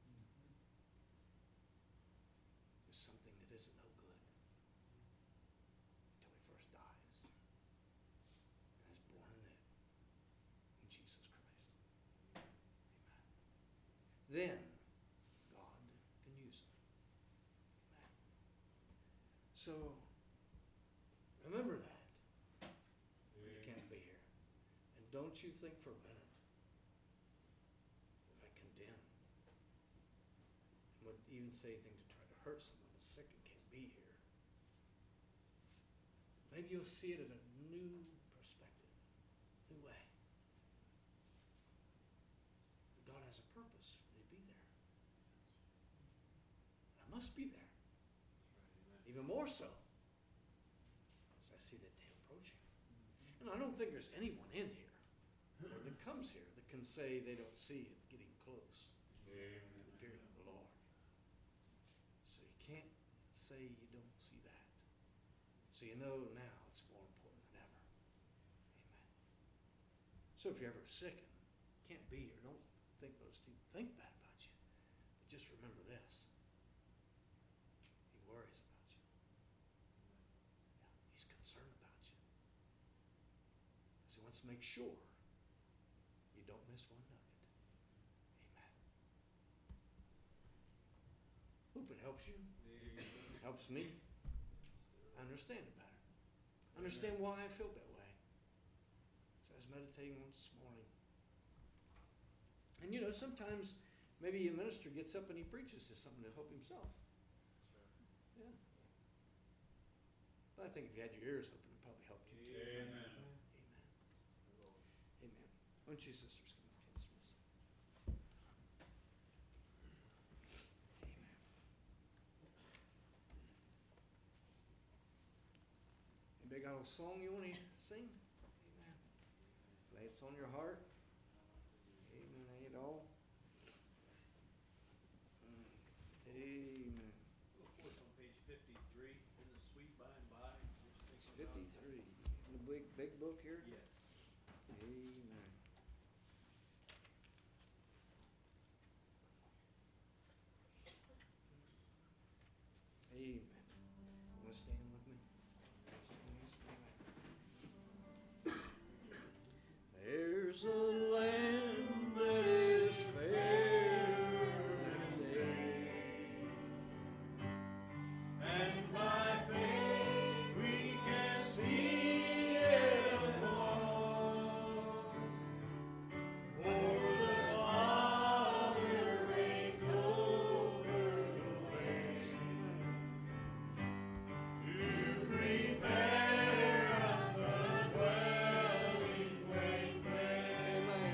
Just something that isn't no good until he first dies and is born anew in Jesus Christ. Amen. Then God can use him. Amen. So remember that. You can't be here. And don't you think for a minute that I condemn and would even say anything to try to hurt someone that's sick and can't be here. Maybe you'll see it in a new perspective, new way. God has a purpose for me to be there. I must be there. Even more so as I see that day approaching. And I don't think there's anyone in here or that comes here that can say they don't see it getting close to the appearing of the Lord. So you can't say you don't see that. So you know now it's more important than ever. Amen. So if you're ever sick and can't be here, don't think those people think bad about you. But just remember this. He worries about you. Yeah, he's concerned about you. Because he wants to make sure you don't miss one nugget. Amen. Hope it helps you. Helps me. I understand it better. I understand why I feel that way. So I was meditating on this morning. And you know, sometimes maybe a minister gets up and he preaches to something to help himself. Yeah. But I think if you had your ears open, it probably helped you too. Amen. Amen. Amen. Why don't you sisters come up, please? Amen. Anybody got a song you want to sing? Amen. Lay it's on your heart. Amen. Ain't it all? Amen. Of course, on page 53 in the sweet by and by. 53. In the big book here? Yes. Amen. Amen. Want to stand with me? There's a land that is fair and day, and by faith we can see it afar. For the Father reigns over the waste to prepare us a dwelling place there.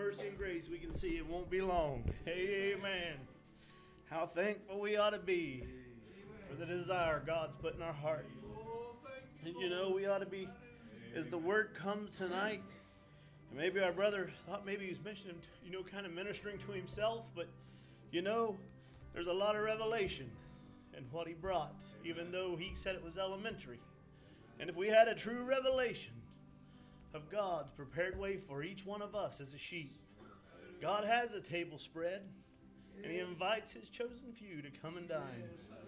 mercy and grace, we can see it won't be long. Amen. How thankful we ought to be for the desire God's put in our heart. And you know, we ought to be, as the word comes tonight, and maybe our brother thought maybe he was mentioning, you know, kind of ministering to himself, but you know, there's a lot of revelation in what he brought, even though he said it was elementary. And if we had a true revelation of God's prepared way for each one of us as a sheep, God has a table spread, and he invites his chosen few to come and dine.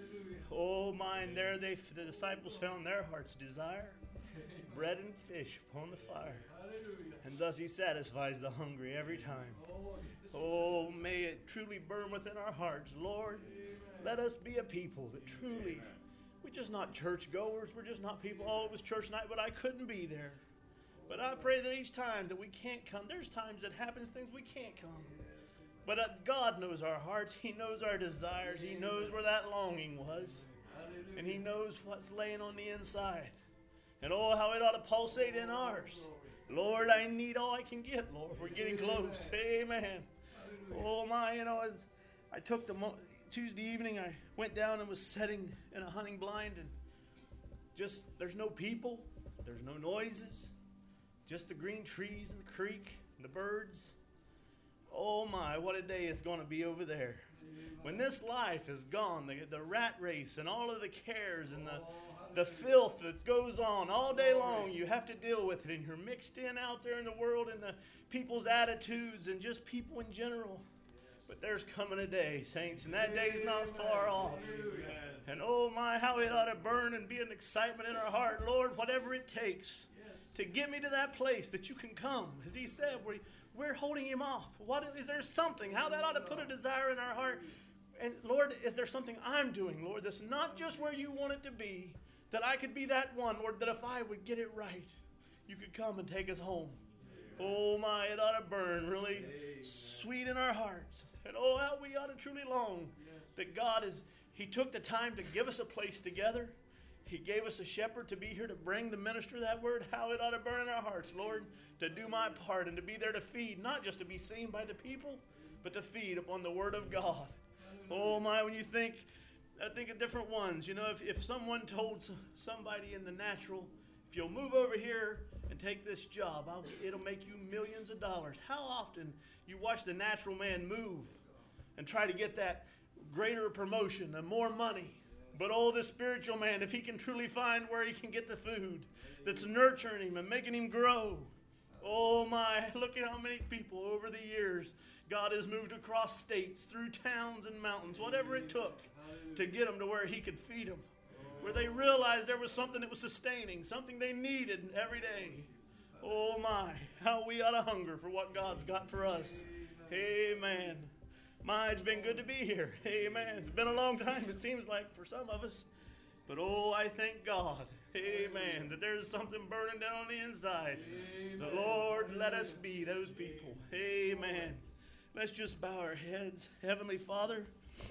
Oh my, and there the disciples found their heart's desire, bread and fish upon the fire. And thus he satisfies the hungry every time. Oh, may it truly burn within our hearts. Lord, let us be a people that truly, we're just not church goers. We're just not people, oh, it was church night, but I couldn't be there. But I pray that each time that we can't come, there's times that happens, things we can't come. But God knows our hearts. He knows our desires. He knows where that longing was. And he knows what's laying on the inside. And oh, how it ought to pulsate in ours. Lord, I need all I can get, Lord. We're getting close. Amen. Oh my, you know, as I took the Tuesday evening, I went down and was sitting in a hunting blind, and just, there's no people, there's no noises, just the green trees and the creek and the birds. Oh my, what a day it's going to be over there. When this life is gone, the rat race and all of the cares and the filth that goes on all day long, you have to deal with it, and you're mixed in out there in the world and the people's attitudes and just people in general. But there's coming a day, saints, and that day's not far off. And oh my, how it ought to burn and be an excitement in our heart. Lord, whatever it takes to get me to that place that you can come. As he said, we're holding him off. Is there something, how that ought to put a desire in our heart? And Lord, is there something I'm doing, Lord, that's not just where you want it to be, that I could be that one, Lord, that if I would get it right, you could come and take us home. Oh my, it ought to burn really sweet in our hearts. And oh, how we ought to truly long that God he took the time to give us a place together. He gave us a shepherd to be here to bring the minister that word. How it ought to burn in our hearts, Lord, to do my part and to be there to feed, not just to be seen by the people, but to feed upon the word of God. Oh my, when you think, I think of different ones. You know, if someone told somebody in the natural, if you'll move over here and take this job, it'll make you millions of dollars. How often you watch the natural man move and try to get that greater promotion and more money. But oh, the spiritual man, if he can truly find where he can get the food that's nurturing him and making him grow. Oh my, look at how many people over the years God has moved across states, through towns and mountains, whatever it took to get them to where he could feed them. Where they realized there was something that was sustaining, something they needed every day. Oh my, how we ought to hunger for what God's got for us. Amen. My, it's been good to be here. Amen. It's been a long time, it seems like, for some of us. But oh, I thank God, amen, that there's something burning down on the inside. The Lord, let us be those people. Amen. Let's just bow our heads. Heavenly Father,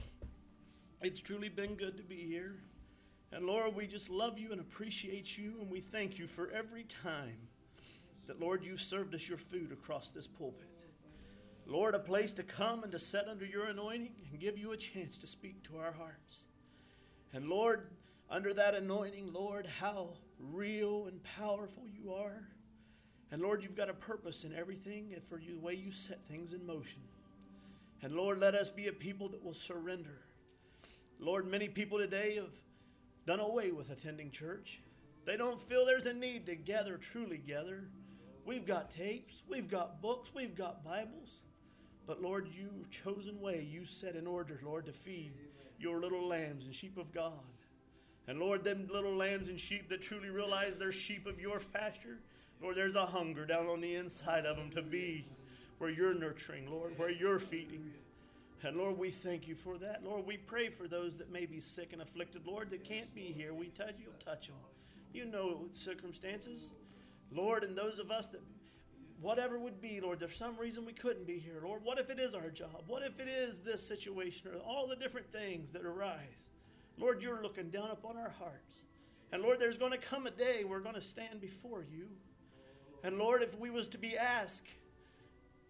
it's truly been good to be here. And Lord, we just love you and appreciate you, and we thank you for every time that, Lord, you served us your food across this pulpit. Lord, a place to come and to sit under your anointing and give you a chance to speak to our hearts. And Lord, under that anointing, Lord, how real and powerful you are. And Lord, you've got a purpose in everything and for the way you set things in motion. And Lord, let us be a people that will surrender. Lord, many people today have done away with attending church. They don't feel there's a need to gather, truly gather. We've got tapes, we've got books, we've got Bibles. But Lord, you chosen way you set in order, Lord, to feed your little lambs and sheep of God. And Lord, them little lambs and sheep that truly realize they're sheep of your pasture, Lord, there's a hunger down on the inside of them to be where you're nurturing, Lord, where you're feeding. And Lord, we thank you for that. Lord, we pray for those that may be sick and afflicted, Lord, that can't be here. You'll touch them. You know circumstances. Lord, and those of us that whatever would be, Lord, there's some reason we couldn't be here. Lord, what if it is our job? What if it is this situation or all the different things that arise? Lord, you're looking down upon our hearts. And Lord, there's going to come a day we're going to stand before you. And Lord, if we was to be asked,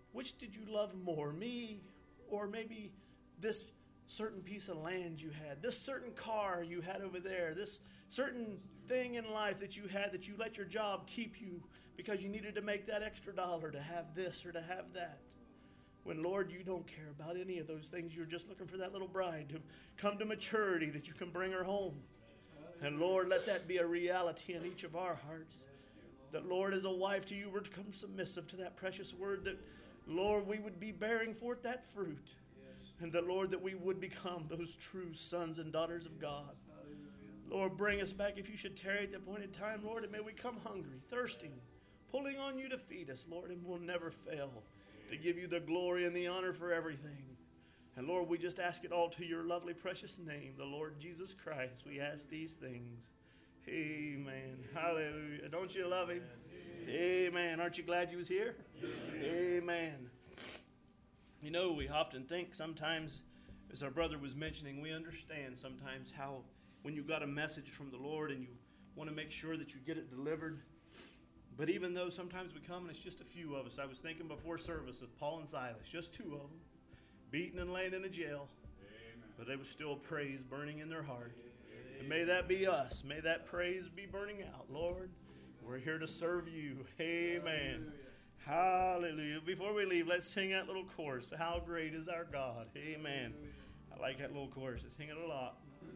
which did you love more, me or maybe this certain piece of land you had, this certain car you had over there, this certain thing in life that you had that you let your job keep you because you needed to make that extra dollar to have this or to have that. When, Lord, you don't care about any of those things. You're just looking for that little bride to come to maturity that you can bring her home. And, Lord, let that be a reality in each of our hearts. That, Lord, as a wife to you, we're to come submissive to that precious word that, Lord, we would be bearing forth that fruit. And that, Lord, that we would become those true sons and daughters of God. Lord, bring us back if you should tarry at the appointed time, Lord, and may we come hungry, thirsting, pulling on you to feed us, Lord, and we'll never fail to give you the glory and the honor for everything. And, Lord, we just ask it all to your lovely, precious name, the Lord Jesus Christ. We ask these things. Amen. Hallelujah. Don't you love him? Amen. Aren't you glad you was here? Amen. You know, we often think sometimes, as our brother was mentioning, we understand sometimes how when you got a message from the Lord and you want to make sure that you get it delivered. But even though sometimes we come and it's just a few of us, I was thinking before service of Paul and Silas, just 2 of them, beaten and laying in a jail. Amen. But there was still praise burning in their heart. Amen. And may that be us. May that praise be burning out. Lord, we're here to serve you. Amen. Hallelujah. Hallelujah. Before we leave, let's sing that little chorus. How great is our God. Amen. I like that little chorus. I sing it a lot.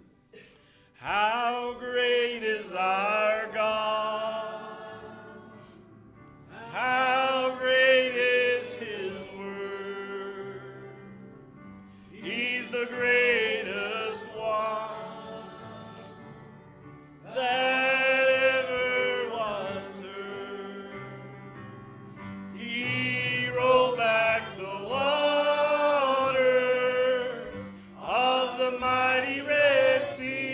How great is our God. How great is his word. He's the greatest one that ever was heard. He rolled back the waters of the mighty Red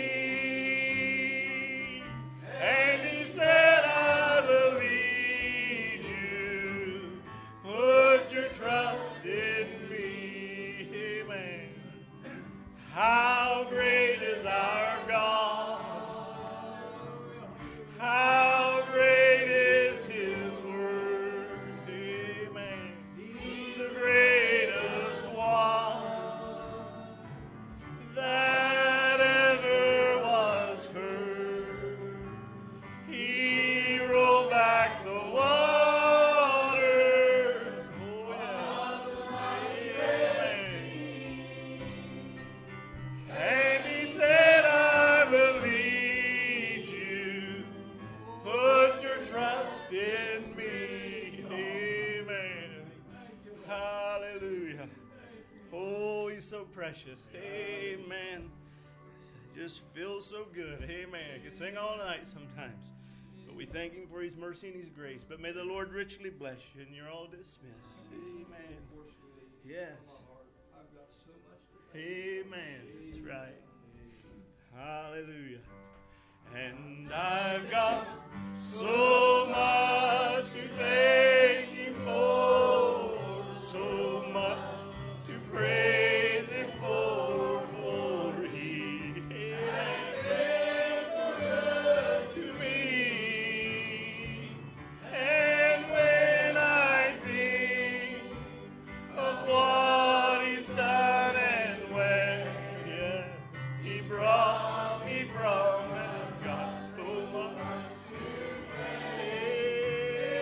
Sea, and he said, I believe you, put your trust in me. Amen. How great is our God. How great is his word. Amen. He's the greatest one that ever was heard. He rolled back the waters. Oh, yes. And he said, I believe you. Put your trust in me. Amen. Hallelujah. Oh, he's so precious. Amen. Just feels so good. Amen. I can sing all night sometimes. But we thank him for his mercy and his grace. But may the Lord richly bless you, and you're all dismissed. Amen. Yes. Amen. That's right. Hallelujah. And I've got so much to thank him for, so much to praise him for he has been so good to me. And when I think of what he's done and where, yes, he brought me from, and got so much to thank.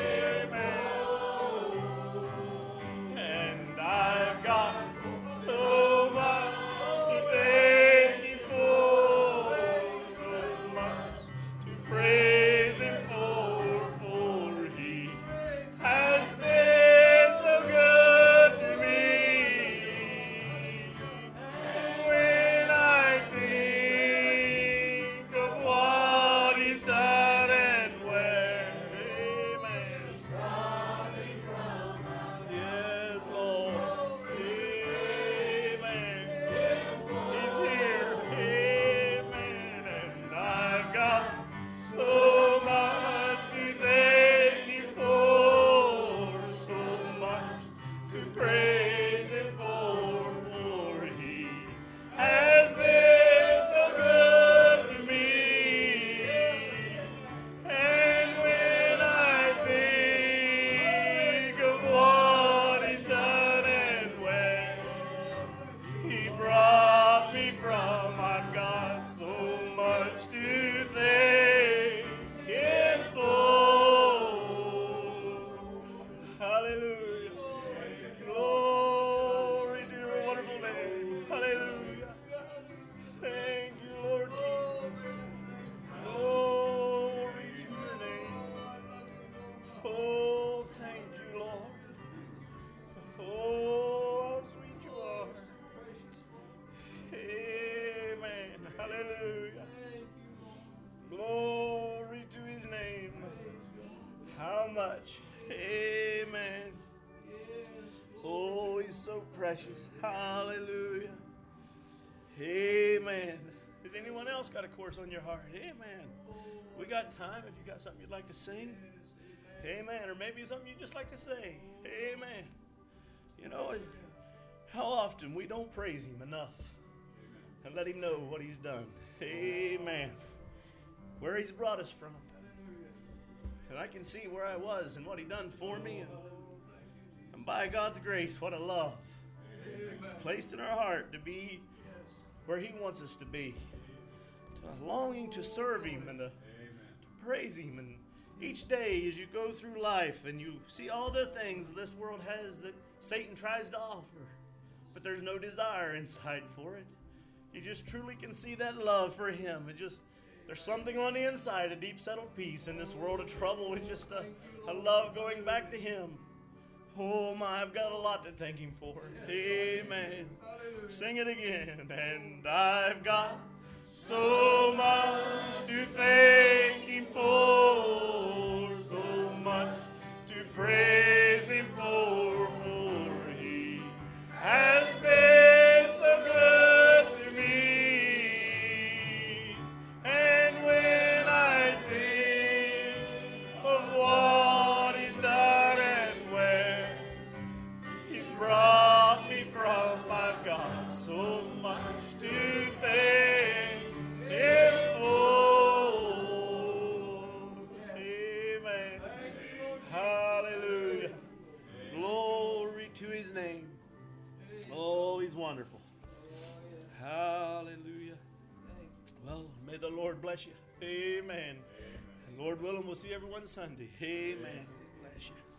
how much. Amen. Oh, he's so precious. Hallelujah. Amen. Has anyone else got a chorus on your heart? Amen. We got time if you got something you'd like to sing. Amen. Or maybe something you'd just like to say. Amen. You know, how often we don't praise him enough and let him know what he's done. Amen. Where he's brought us from. And I can see where I was and what he done for me. And by God's grace, what a love. He's placed in our heart to be where he wants us to be. To longing to serve him and to praise him. And each day as you go through life and you see all the things this world has that Satan tries to offer, but there's no desire inside for it. You just truly can see that love for him. There's something on the inside, a deep settled peace in this world of trouble with just a love going back to him. Oh my, I've got a lot to thank him for. Amen. Sing it again. And I've got so much to thank him for, so much to praise him for he has been so good to me. And when I think of what he's done and where he's brought me from, I've got so much to thank him for. Amen. Hallelujah. Glory to his name. Oh, he's wonderful. Hallelujah. Well, may the Lord bless you. Amen. And Lord willing, we'll see everyone Sunday. Amen. Bless you.